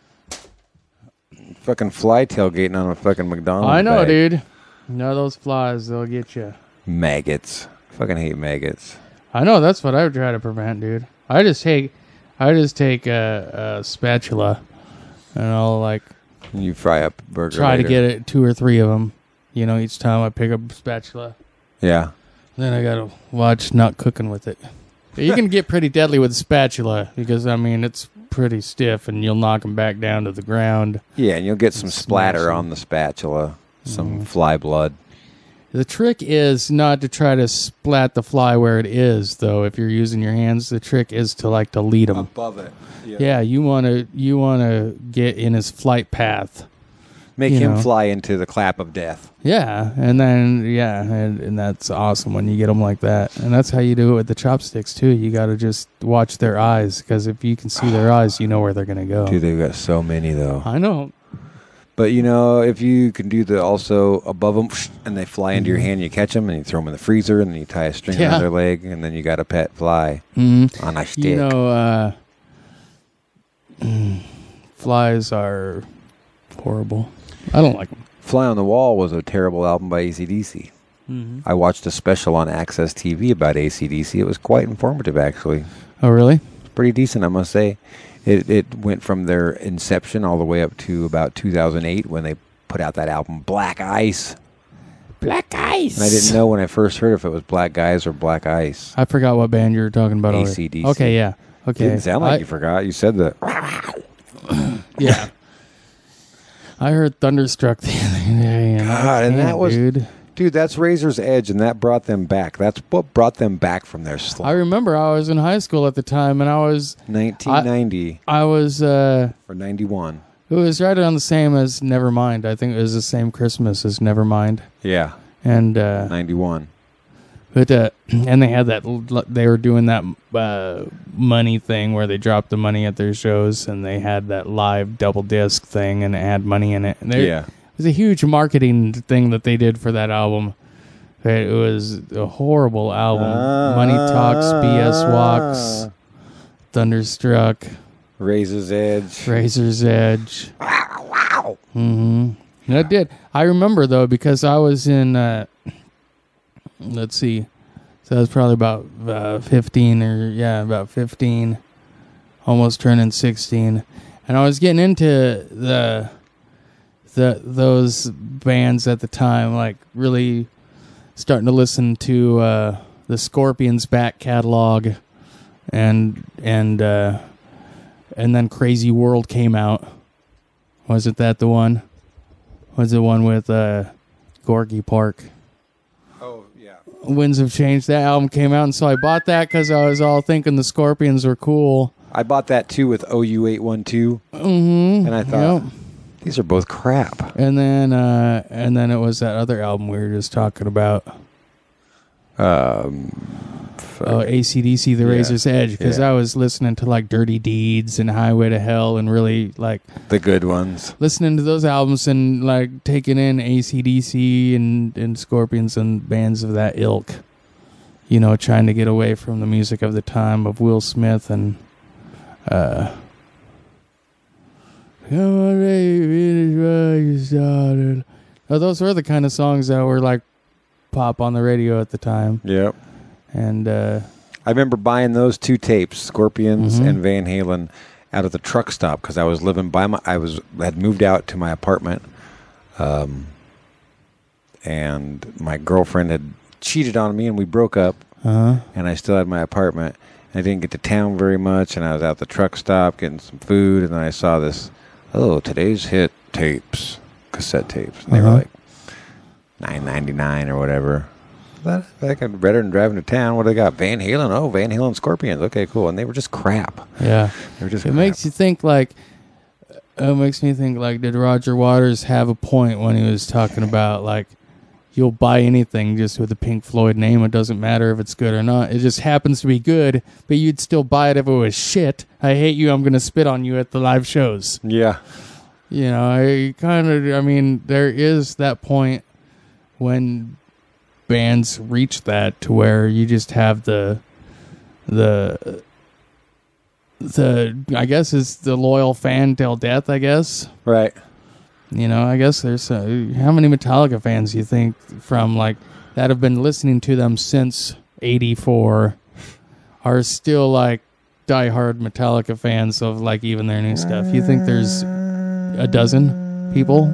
Fucking fly tailgating on a fucking McDonald's I know, bag. dude. No, those flies, they'll get you. Maggots. Fucking hate maggots. I know, that's what I would try to prevent, dude. I just take, I just take a, a spatula, and I'll like You fry up a burger try later. to get it two or three of them. You know, each time I pick up a spatula. Yeah. Then I gotta watch not cooking with it. You can get pretty deadly with a spatula because I mean it's pretty stiff, and you'll knock them back down to the ground. Yeah, and you'll get some Smash splatter them. on the spatula. Some Mhm. fly blood. The trick is not to try to splat the fly where it is, though. If you're using your hands, the trick is to like to lead them. Above it. Yeah, you want to you want to get in his flight path. Make You him know. fly into the clap of death. Yeah, and then yeah, and, and that's awesome when you get them like that. And that's how you do it with the chopsticks too. You got to just watch their eyes, because if you can see their eyes, you know where they're gonna go. Dude, they've got so many, though. I know. But, you know, if you can do the also above them, and they fly into your Mhm. hand, you catch them, and you throw them in the freezer, and then you tie a string Yeah. around their leg, and then you got a pet fly Mm-hmm. on a stick. You know, uh, flies are horrible. I don't like them. Fly on the Wall was a terrible album by A C D C. Mm-hmm. I watched a special on Access T V about A C D C. It was quite informative, actually. Oh, really? Pretty decent, I must say. It it went from their inception all the way up to about two thousand eight when they put out that album Black Ice. Black Ice. And I didn't know when I first heard if it was Black Guys or Black Ice. I forgot what band you were talking about. already. A C D C. Okay, yeah. Okay. Didn't sound like I, you forgot. You said that. Yeah. I heard Thunderstruck the other day, and, I God, and that can't, was- dude. Dude, that's Razor's Edge, and that brought them back. That's what brought them back from their I slump. remember I was in high school at the time, and I was nineteen ninety I was uh, or ninety-one. it was right around the same as Nevermind. I think it was the same Christmas as Nevermind, Yeah, and uh, ninety-one. but uh, and they had that l- they were doing that uh, money thing where they dropped the money at their shows, and they had that live double disc thing, and it had money in it. And they- Yeah. It was a huge marketing thing that they did for that album. It was a horrible album. Money Talks, B S Walks, Thunderstruck, Razor's Edge. Razor's Edge. Wow, wow. Mm-hmm. And I did. I remember, though, because I was in, uh, let's see, so I was probably about uh, fifteen or, yeah, about fifteen, almost turning sixteen. And I was getting into the... The, those bands at the time, like really starting to listen to uh, the Scorpions back catalog, and and uh, and then Crazy World came out. Wasn't that the one? Was the one with uh, Gorky Park? Oh, yeah. Winds of Change. That album came out, and so I bought that because I was all thinking the Scorpions were cool. I bought that too with O U eight one two, Mm-hmm. and I thought, Yep. these are both crap. And then, uh, and then it was that other album we were just talking about. Um, fuck. Oh, A C D C, The Yeah. Razor's Edge, because Yeah. I was listening to like Dirty Deeds and Highway to Hell and really like The good ones. listening to those albums and like taking in A C D C and, and Scorpions and bands of that ilk. You know, trying to get away from the music of the time of Will Smith and uh Come on, baby, finish what you started. Oh, those were the kind of songs that were like pop on the radio at the time. Yep. And uh I remember buying those two tapes, Scorpions Mhm. and Van Halen, out of the truck stop because I was living by my. I was had moved out to my apartment, um, and my girlfriend had cheated on me, and we broke up. uh And I still had my apartment. I didn't get to town very much, and I was out the truck stop getting some food, and then I saw this. Oh, today's hit tapes, cassette tapes. And they Uh-huh. were like nine ninety nine or whatever. That I got better than driving to town. What do they got? Van Halen. Oh, Van Halen Scorpions. Okay, cool. And they were just crap. yeah. They were just. It crap. makes you think like it makes me think like did Roger Waters have a point when he was talking about like you'll buy anything just with a Pink Floyd name, it doesn't matter if it's good or not. It just happens to be good, but you'd still buy it if it was shit. I hate you, I'm going to spit on you at the live shows. Yeah. You know, I kind of I mean there is that point when bands reach that to where you just have the the the I guess it's the loyal fan till death, I guess. Right. You know, I guess there's uh, how many Metallica fans do you think from like that have been listening to them since eighty-four are still like diehard Metallica fans of like even their new stuff? You think there's a dozen people?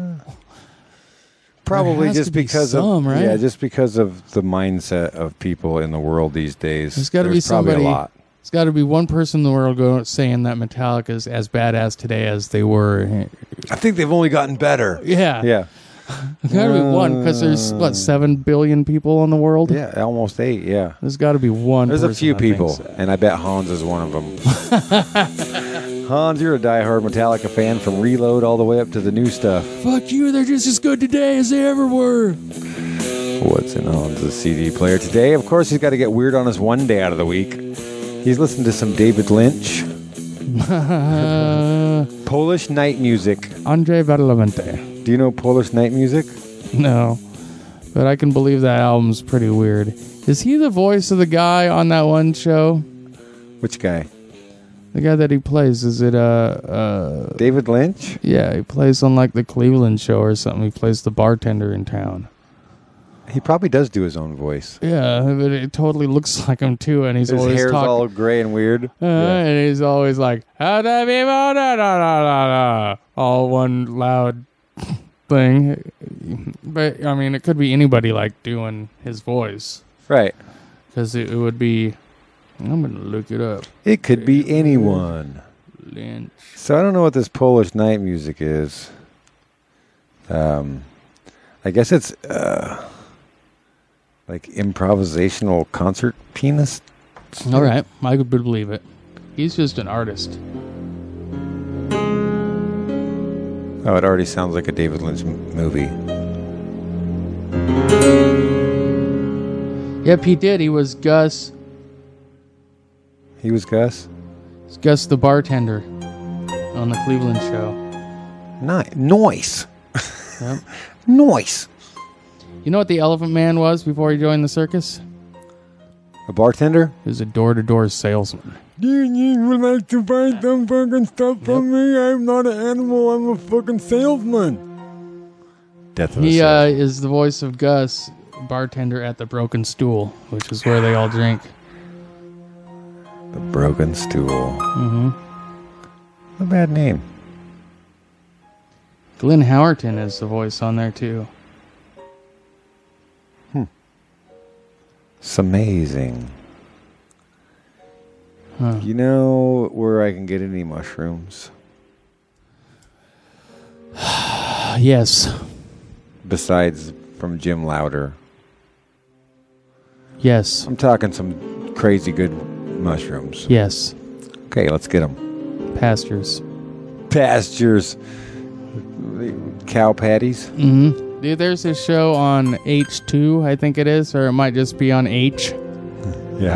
Probably has just to be because some, of right? yeah, just because of the mindset of people in the world these days. There's gotta be probably somebody- a lot. There's got to be one person in the world go, saying that Metallica is as badass today as they were. I think they've only gotten better. Yeah, Yeah. There's got to be one because there's what seven billion people in the world. Yeah, almost eight. Yeah. There's got to be one. There's a person few that thinks people, that. and I bet Hans is one of them. Hans, you're a diehard Metallica fan from Reload all the way up to the new stuff. Fuck you! They're just as good today as they ever were. What's in Hans' C D player today? Of course, he's got to get weird on his one day out of the week. He's listening to some David Lynch. Uh, Polish night music. Andre Badalamenti. Do you know Polish night music? No, but I can believe that album's pretty weird. Is he the voice of the guy on that one show? Which guy? The guy that he plays, is it uh uh David Lynch? yeah, he plays on like the Cleveland show or something. He plays the bartender in town. He probably does do his own voice. Yeah, but it totally looks like him too, and he's His always hair's talking. all gray and weird. Uh, And he's always like, "How da be mo da da da da da," all one loud thing. But I mean, it could be anybody like doing his voice, Right. because it, it would be. I'm gonna look it up. It could be anyone. Lynch. So I don't know what this Polish night music is. Um, I guess it's uh, like improvisational concert pianist. All right, I could believe it. He's just an artist. Oh, it already sounds like a David Lynch m- movie. Yep, he did. He was Gus. He was Gus. He's Gus the bartender on the Cleveland show. Nice. Noise. Yep. Noise. You know what the Elephant Man was before he joined the circus? A bartender? He was a door-to-door salesman. You would like to buy some fucking stuff from me? I'm not an animal, I'm a fucking salesman. Death of He a uh, Salesman. is the voice of Gus, bartender at the Broken Stool, which is where they all drink. The Broken Stool. Mm-hmm. A bad name. Glenn Howerton is the voice on there too. It's amazing. Huh. You know where I can get any mushrooms? Yes. Besides from Jim Louder. Yes. I'm talking some crazy good mushrooms. Yes. Okay, let's get them. Pastures. Pastures. Cow patties. Mm-hmm. Dude, there's this show on H two, I think it is, or it might just be on H. Yeah.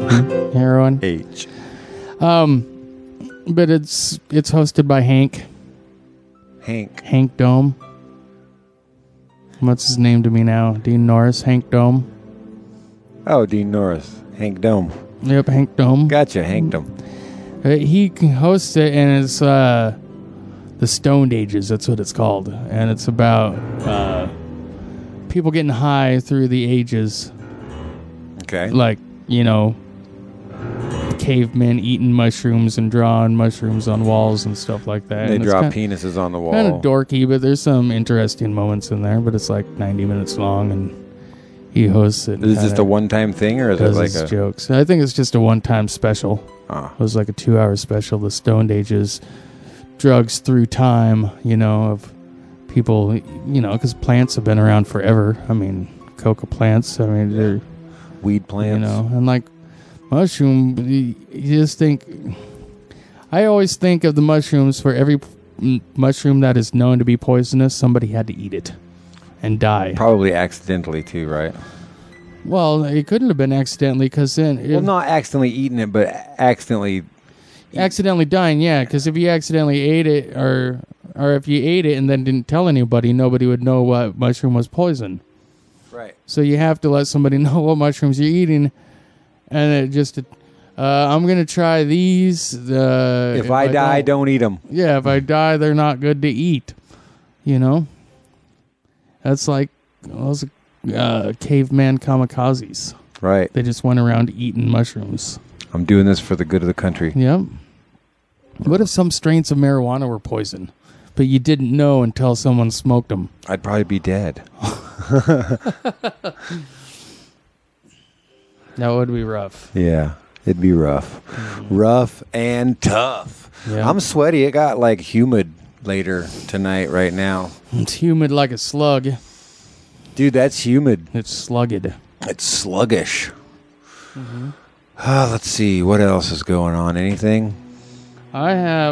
Heroin. H. Um, but it's it's hosted by Hank Hank. Hank Dome. What's his name to me now? Dean Norris. Hank Dome. Oh, Dean Norris. Hank Dome. Yep, Hank Dome. Gotcha, Hank Dome. Uh, he can host it, and it's uh, the Stoned Ages. That's what it's called, and it's about uh, people getting high through the ages, Okay. like you know, cavemen eating mushrooms and drawing mushrooms on walls and stuff like that. They and draw it's kinda, penises on the wall. kind of dorky, but there's some interesting moments in there. But it's like ninety minutes long, and he hosts it. and Is this just kinda a one-time thing, or is it does like his a... jokes? I think it's just a one-time special. Ah. It was like a two-hour special, The Stoned Ages, drugs through time, you know, of people, you know, because plants have been around forever. I mean, coca plants, I mean, they're, Weed plants. you know, and like mushroom, you you just think, I always think of the mushrooms for every m- mushroom that is known to be poisonous, somebody had to eat it and die. Probably accidentally, too, right? Well, it couldn't have been accidentally, because then... Well, if- not accidentally eating it, but accidentally... accidentally dying, yeah, because if you accidentally ate it, or or if you ate it and then didn't tell anybody, nobody would know what mushroom was poison. Right. So you have to let somebody know what mushrooms you're eating, and it just, uh, I'm gonna try these. Uh, If, I, die, don't, eat them. Yeah, if I die, they're not good to eat. You know, that's like those uh, caveman kamikazes. Right. They just went around eating mushrooms. I'm doing this for the good of the country. Yep. What if some strains of marijuana were poison, but you didn't know until someone smoked them? I'd probably be dead. That would be rough. Yeah, it'd be rough. Rough and tough. Yeah. I'm sweaty. It got like humid later tonight right now. It's humid like a slug. Dude, that's humid. It's slugged. It's sluggish. Ah, let's see. What else is going on? Anything? I have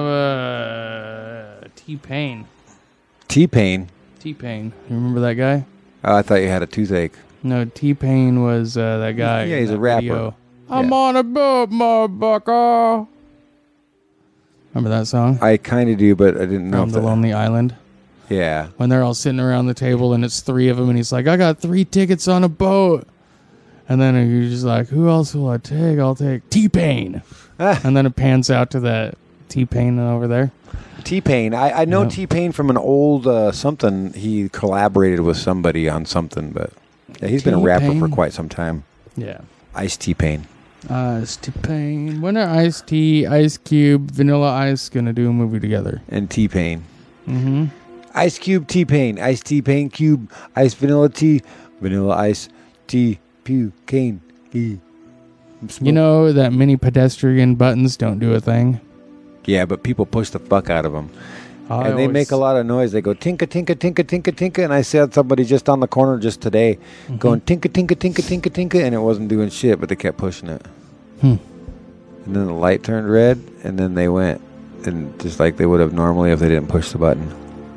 uh, T-Pain. T-Pain. T-Pain. You remember that guy? Oh, I thought you had a toothache. No, T-Pain was uh, that guy. Yeah, in he's a that rapper. video. I'm Yeah. on a boat, motherfucker. Remember that song? I kind of do, but I didn't know From if the that- Lonely Island? Yeah. When they're all sitting around the table and it's three of them, and he's like, I got three tickets on a boat. And then you're just like, who else will I take? I'll take T-Pain. Ah. And then it pans out to that T-Pain over there. T-Pain. I, I know Yep. T-Pain from an old uh, something. He collaborated with somebody on something, but yeah, he's been a rapper for T-Pain? quite some time. Yeah. Ice T-Pain. Ice T-Pain. When are Ice T, Ice Cube, Vanilla Ice going to do a movie together? And T-Pain. Mm-hmm. Ice Cube T-Pain. Ice T-Pain Cube. Ice Vanilla T. Vanilla Ice T. Pew. Cane. E. You know that many pedestrian buttons don't do a thing? Yeah, but people push the fuck out of them. I and they always- make a lot of noise. They go tinka, tinka, tinka, tinka, tinka. And I saw somebody just on the corner just today Mhm. going tinka, tinka, tinka, tinka, tinka. And it wasn't doing shit, but they kept pushing it. Hmm. And then the light turned red, and then they went. And just like they would have normally if they didn't push the button.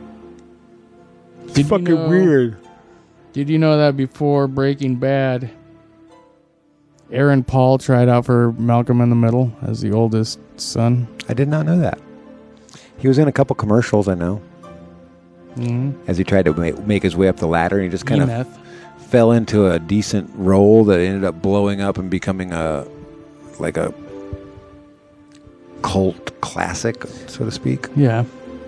Did you know- Did you know that before Breaking Bad, Aaron Paul tried out for Malcolm in the Middle as the oldest son? I did not know that. He was in a couple commercials, I know. Mm-hmm. As he tried to ma- make his way up the ladder, and he just kind of E-meth. fell into a decent role that ended up blowing up and becoming a like a cult classic, so to speak. Yeah.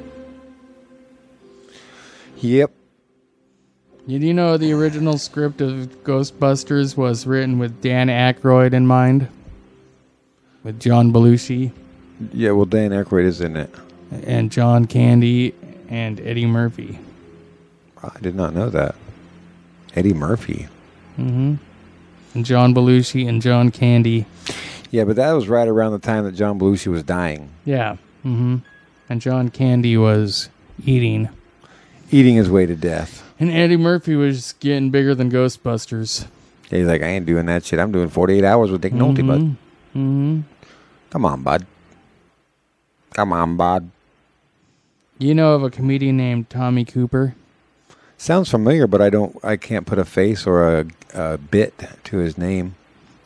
Yep. Did you know the original script of Ghostbusters was written with Dan Aykroyd in mind? With John Belushi Yeah, well, Dan Aykroyd is in it. and John Candy and Eddie Murphy. I did not know that. Eddie Murphy. Mm-hmm. And John Belushi and John Candy. Yeah, but that was right around the time that John Belushi was dying. Yeah. Mm-hmm. And John Candy was eating. Eating his way to death. And Eddie Murphy was getting bigger than Ghostbusters. Yeah, he's like, I ain't doing that shit. I'm doing forty-eight hours with Dick Nolte, bud. Mm-hmm. Come on, bud. Come on, bud. You know of a comedian named Tommy Cooper? Sounds familiar, but I don't. I can't put a face or a, a bit to his name.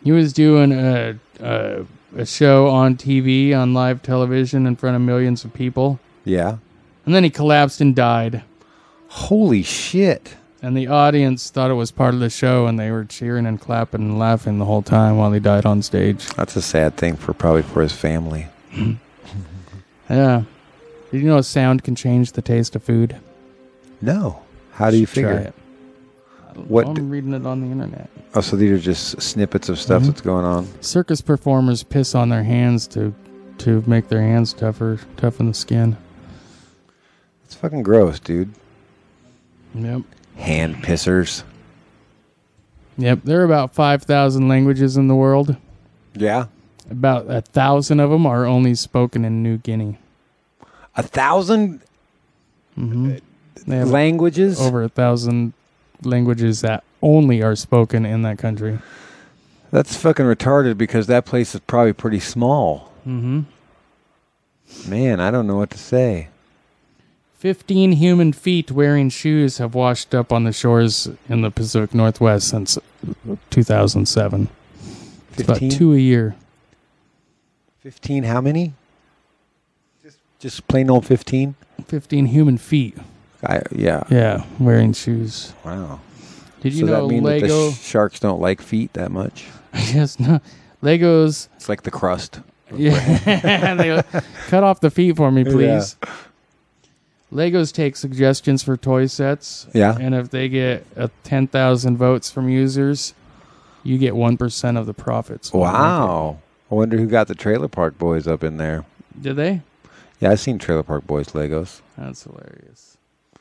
He was doing a, a a show on T V, on live television in front of millions of people. Yeah. And then he collapsed and died. Holy shit. And the audience thought it was part of the show, and they were cheering and clapping and laughing the whole time while he died on stage. That's a sad thing for probably for his family. Yeah. Did you know sound can change the taste of food? No. How do you Try figure? it. I don't What know, I'm d- reading it on the internet. Oh, so these are just snippets of stuff Mhm. that's going on. Circus performers piss on their hands to to make their hands tougher, toughen the skin. It's fucking gross, dude. Yep. Hand pissers. Yep. There are about five thousand languages in the world. Yeah. About a thousand of them are only spoken in New Guinea. A thousand Mm-hmm. They have languages? over a thousand languages that only are spoken in that country. That's fucking retarded because that place is probably pretty small. Mm-hmm. Man, I don't know what to say. Fifteen human feet wearing shoes have washed up on the shores in the Pacific Northwest since two thousand seven. It's about fifteen? two a year. fifteen how many? Just just plain old fifteen? Fifteen human feet. I, yeah. Yeah, wearing shoes. Wow. Did you so know that mean Lego? that the sh- sharks don't like feet that much? Yes, no. Legos. It's like the crust. Yeah, they cut off the feet for me, please. Legos take suggestions for toy sets. Yeah. And if they get uh, ten thousand votes from users, you get one percent of the profits. Wow. I wonder who got the Trailer Park Boys up in there. Did they? Yeah, I've seen Trailer Park Boys Legos. That's hilarious.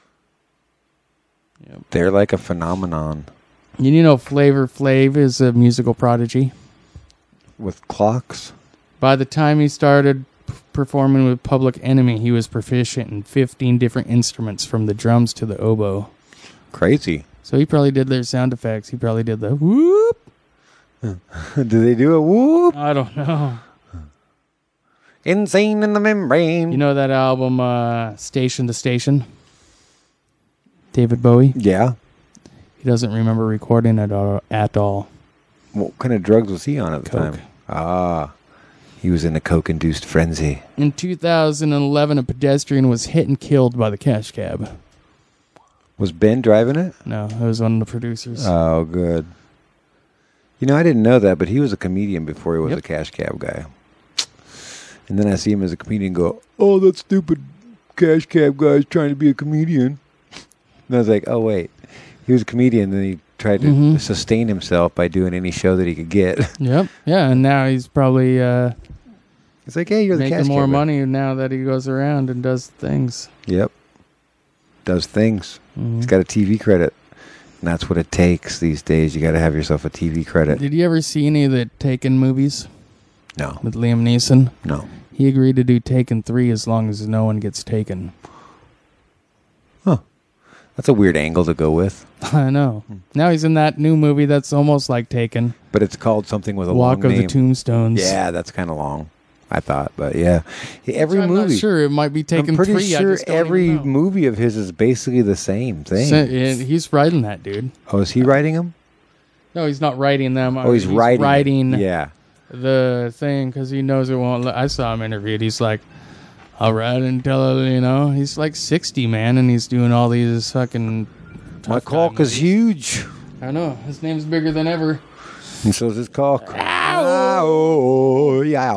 Yep. They're like a phenomenon. You know Flavor Flav is a musical prodigy. With clocks? By the time he started p- performing with Public Enemy, he was proficient in fifteen different instruments, from the drums to the oboe. Crazy. So he probably did their sound effects. He probably did the whoop. Do they do a whoop? I don't know. Insane in the membrane. You know that album, uh, Station to Station? David Bowie? Yeah. He doesn't remember recording it all, at all. What kind of drugs was he on at the Coke. time? Ah. He was in a coke-induced frenzy. In two thousand eleven, a pedestrian was hit and killed by the cash cab. Was Ben driving it? No, it was one of the producers. Oh, good. You know, I didn't know that, but he was a comedian before he was Yep. a cash cab guy. And then I see him as a comedian go, oh, that stupid cash cab guy is trying to be a comedian. And I was like, oh, wait. He was a comedian, then he tried to Mhm. sustain himself by doing any show that he could get. Yep. Yeah, and now he's probably uh, It's like, hey, you're the cash making more cab guy. money now that he goes around and does things. Yep. Does things. Mhm. He's got a T V credit. And that's what it takes these days. You got to have yourself a T V credit. Did you ever see any of the Taken movies No. with Liam Neeson? No. He agreed to do Taken three as long as no one gets taken. That's a weird angle to go with. I know. Now he's in that new movie that's almost like Taken. But it's called something with a Walk long of name. the Tombstones. Yeah, that's kind of long. I thought, but yeah, every I'm movie. not sure. It might be Taken I'm pretty three. I sure just don't every even know. movie of his is basically the same thing. So, yeah, he's writing that, dude. Oh, is he writing them? No, he's not writing them. Oh, he's, writing. it. writing Yeah. the thing because he knows it won't. Let, I saw him interviewed. He's like, "I'll write until you know." He's like sixty, man, and he's doing all these fucking. My tough guy caulk is movies. huge, I know his name's bigger than ever. and so is his caulk. Ow, yeah.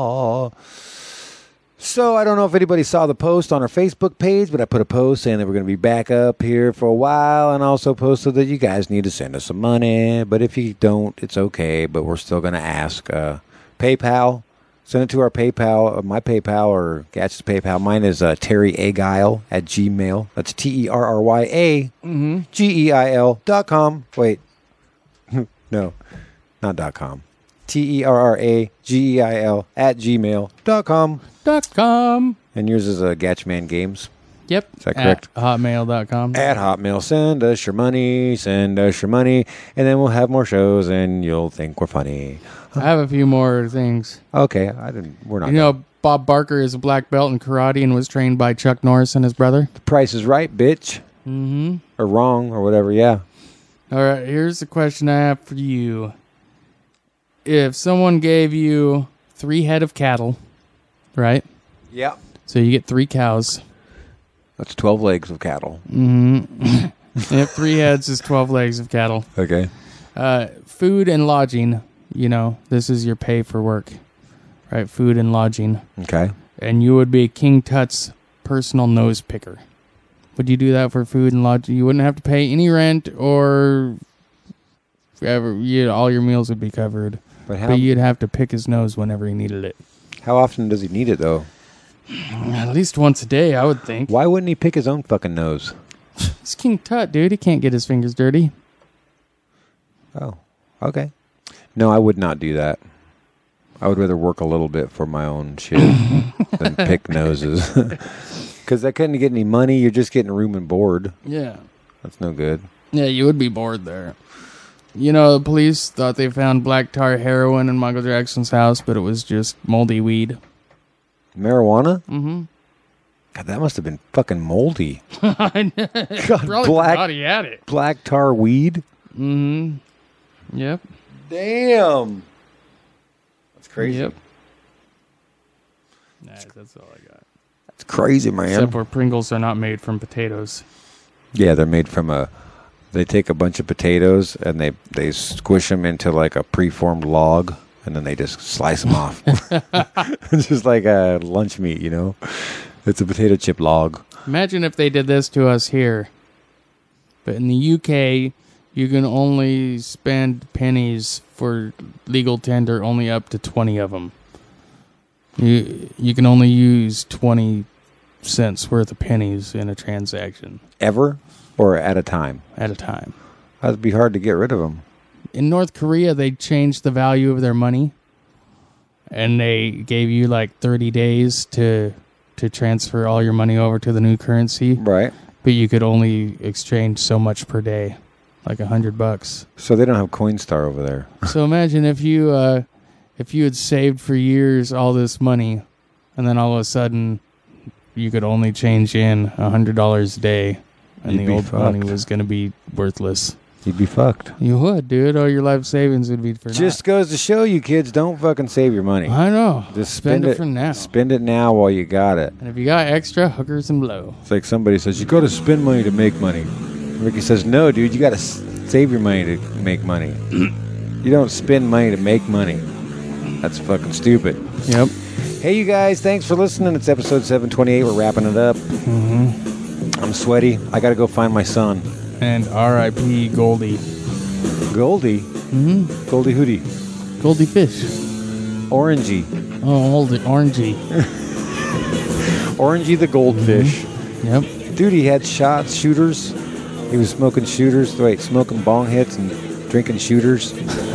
So I don't know if anybody saw the post on our Facebook page, but I put a post saying that we're going to be back up here for a while, and also posted that you guys need to send us some money. But if you don't, it's okay. But we're still going to ask uh, PayPal. Send it to our PayPal, uh, my PayPal or Gatch's PayPal. Mine is uh, Terry Agile at Gmail. That's T E R R Y A Mm-hmm. G E I L dot com. Wait. No, not dot com. T E R R A G E I L at gmail dot com. Dot com. And yours is uh, Gatchman Games Yep. Is that correct? At hotmail dot com. at Hotmail. Send us your money. Send us your money. And then we'll have more shows and you'll think we're funny. I have a few more things. Okay. I didn't. We're not. You know, Bob Barker is a black belt in karate and was trained by Chuck Norris and his brother. The Price is Right, bitch. Mm-hmm. Or wrong or whatever. Yeah. All right, here's the question I have for you. if someone gave you three head of cattle, right? Yeah. So you get three cows. That's twelve legs of cattle. Mm-hmm. Yep, three heads is twelve legs of cattle. Okay. Uh, food and lodging, you know, this is your pay for work, right? Food and lodging. Okay. And you would be King Tut's personal nose picker. Would you do that for food and lodging? You wouldn't have to pay any rent or ever, you, all your meals would be covered. But how, But you'd have to pick his nose whenever he needed it. how often does he need it, though? At least once a day, I would think. Why wouldn't he pick his own fucking nose? It's King Tut, dude. He can't get his fingers dirty. Oh, okay. No, I would not do that. I would rather work a little bit for my own shit than pick noses. Because I couldn't get any money. You're just getting room and board. Yeah. That's no good. Yeah, you would be bored there. You know, the police thought they found black tar heroin in Michael Jackson's house, but it was just moldy weed. Marijuana? Mm-hmm. God, that must have been fucking moldy. I know. God, Probably black, forgot he had it. black tar weed? Mm-hmm. Yep. Damn. That's crazy. Yep. Nice, that's all I got. That's crazy, man. Except for Pringles are not made from potatoes. Yeah, they're made from a... They take a bunch of potatoes and they, they squish them into like a preformed log, and then they just slice them off. It's just like a lunch meat, you know? It's a potato chip log. Imagine if they did this to us here. But in the U K, you can only spend pennies for legal tender, only up to twenty of them. You, you can only use twenty cents worth of pennies in a transaction. Ever? Or at a time? At a time. That'd be hard to get rid of them. In North Korea, they changed the value of their money, and they gave you like thirty days to to transfer all your money over to the new currency. Right. But you could only exchange so much per day, like a hundred bucks. So they don't have Coinstar over there. So imagine if you uh, if you had saved for years all this money, and then all of a sudden you could only change in a hundred dollars a day. And You'd the be old money fucked. was going to be worthless. You'd be fucked. You would, dude. All your life savings would be for Just goes to show you, kids, don't fucking save your money. naught. I know. Just spend, spend, it for now. Spend it now while you got it. And if you got extra, hookers and blow. It's like somebody says, you got to spend money to make money. Ricky says, no, dude, you got to s- save your money to make money. You don't spend money to make money. That's fucking stupid. Yep. Hey, you guys, thanks for listening. It's episode seven twenty-eight. We're wrapping it up. Mm-hmm. I'm sweaty. I got to go find my son. And R I P Goldie. Goldie? Mm-hmm. Goldie Hootie. Goldie Fish. Orangey. Oh, hold it. Orangey. Orangey the goldfish. Yep. Dude, he had shots, shooters. He was smoking shooters. Wait, smoking bong hits and drinking shooters.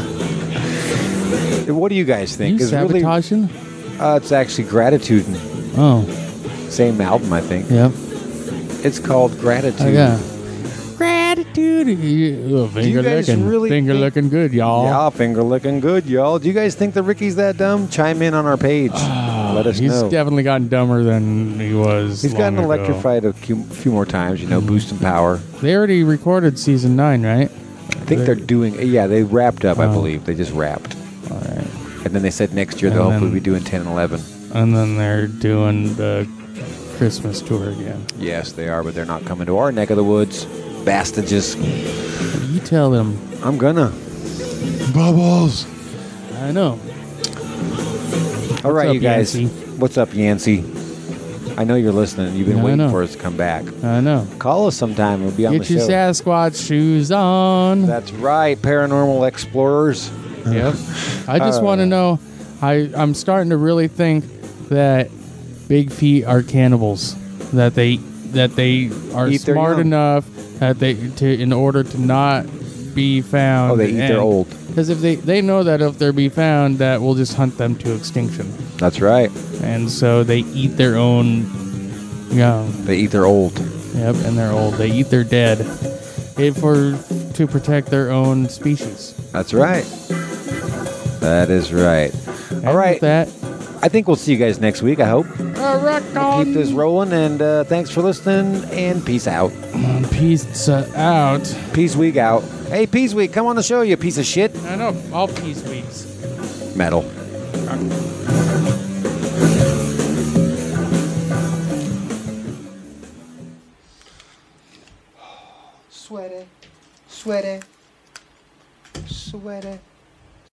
What do you guys think? You Is really- sabotaging? uh, it's actually Gratitude. Oh. Same album, I think. Yep. It's called Gratitude. Oh, yeah. Gratitude. Oh, finger guys licking. really finger think- looking good, y'all. Yeah, finger looking good, y'all. Do you guys think that Ricky's that dumb? Chime in on our page. Let us He's know. definitely gotten dumber than he was. He's long gotten ago. electrified a few, few more times, you know, boosting power. They already recorded season nine, right? I think they're doing, yeah, they wrapped up, I Oh. believe. They just wrapped. All right. And then they said next year they'll And hopefully then- be doing ten and eleven. And then they're doing the Christmas tour again. Yes, they are, but they're not coming to our neck of the woods. Bastages. You tell them. I'm gonna. Bubbles. I know. All right, up, you guys. Yancey? What's up, Yancey? I know you're listening. You've been Yeah, I waiting know. for us to come back. I know. Call us sometime. We'll be on Get the your show. Sasquatch shoes on. That's right, Paranormal Explorers. Yep. I just Uh, want to know. I I'm starting to really think that big feet are cannibals. That they that they are Eat their smart young. enough that they to in order to not be found. Oh, they eat their old. Because if they they know that if they're be found, that we'll just hunt them to extinction, That's right. and so they eat their own young. They eat their old. Yep, and they're old. They eat their dead, if for to protect their own species. That's right. That is right. And All right. with that. I think we'll see you guys next week, I hope. Keep Keep this rolling, and uh, thanks for listening, and peace out. Peace out. Peace week out. Hey, Peace Week, come on the show, you piece of shit. I know all peace weeks. Metal. Sweaty, sweaty, sweaty.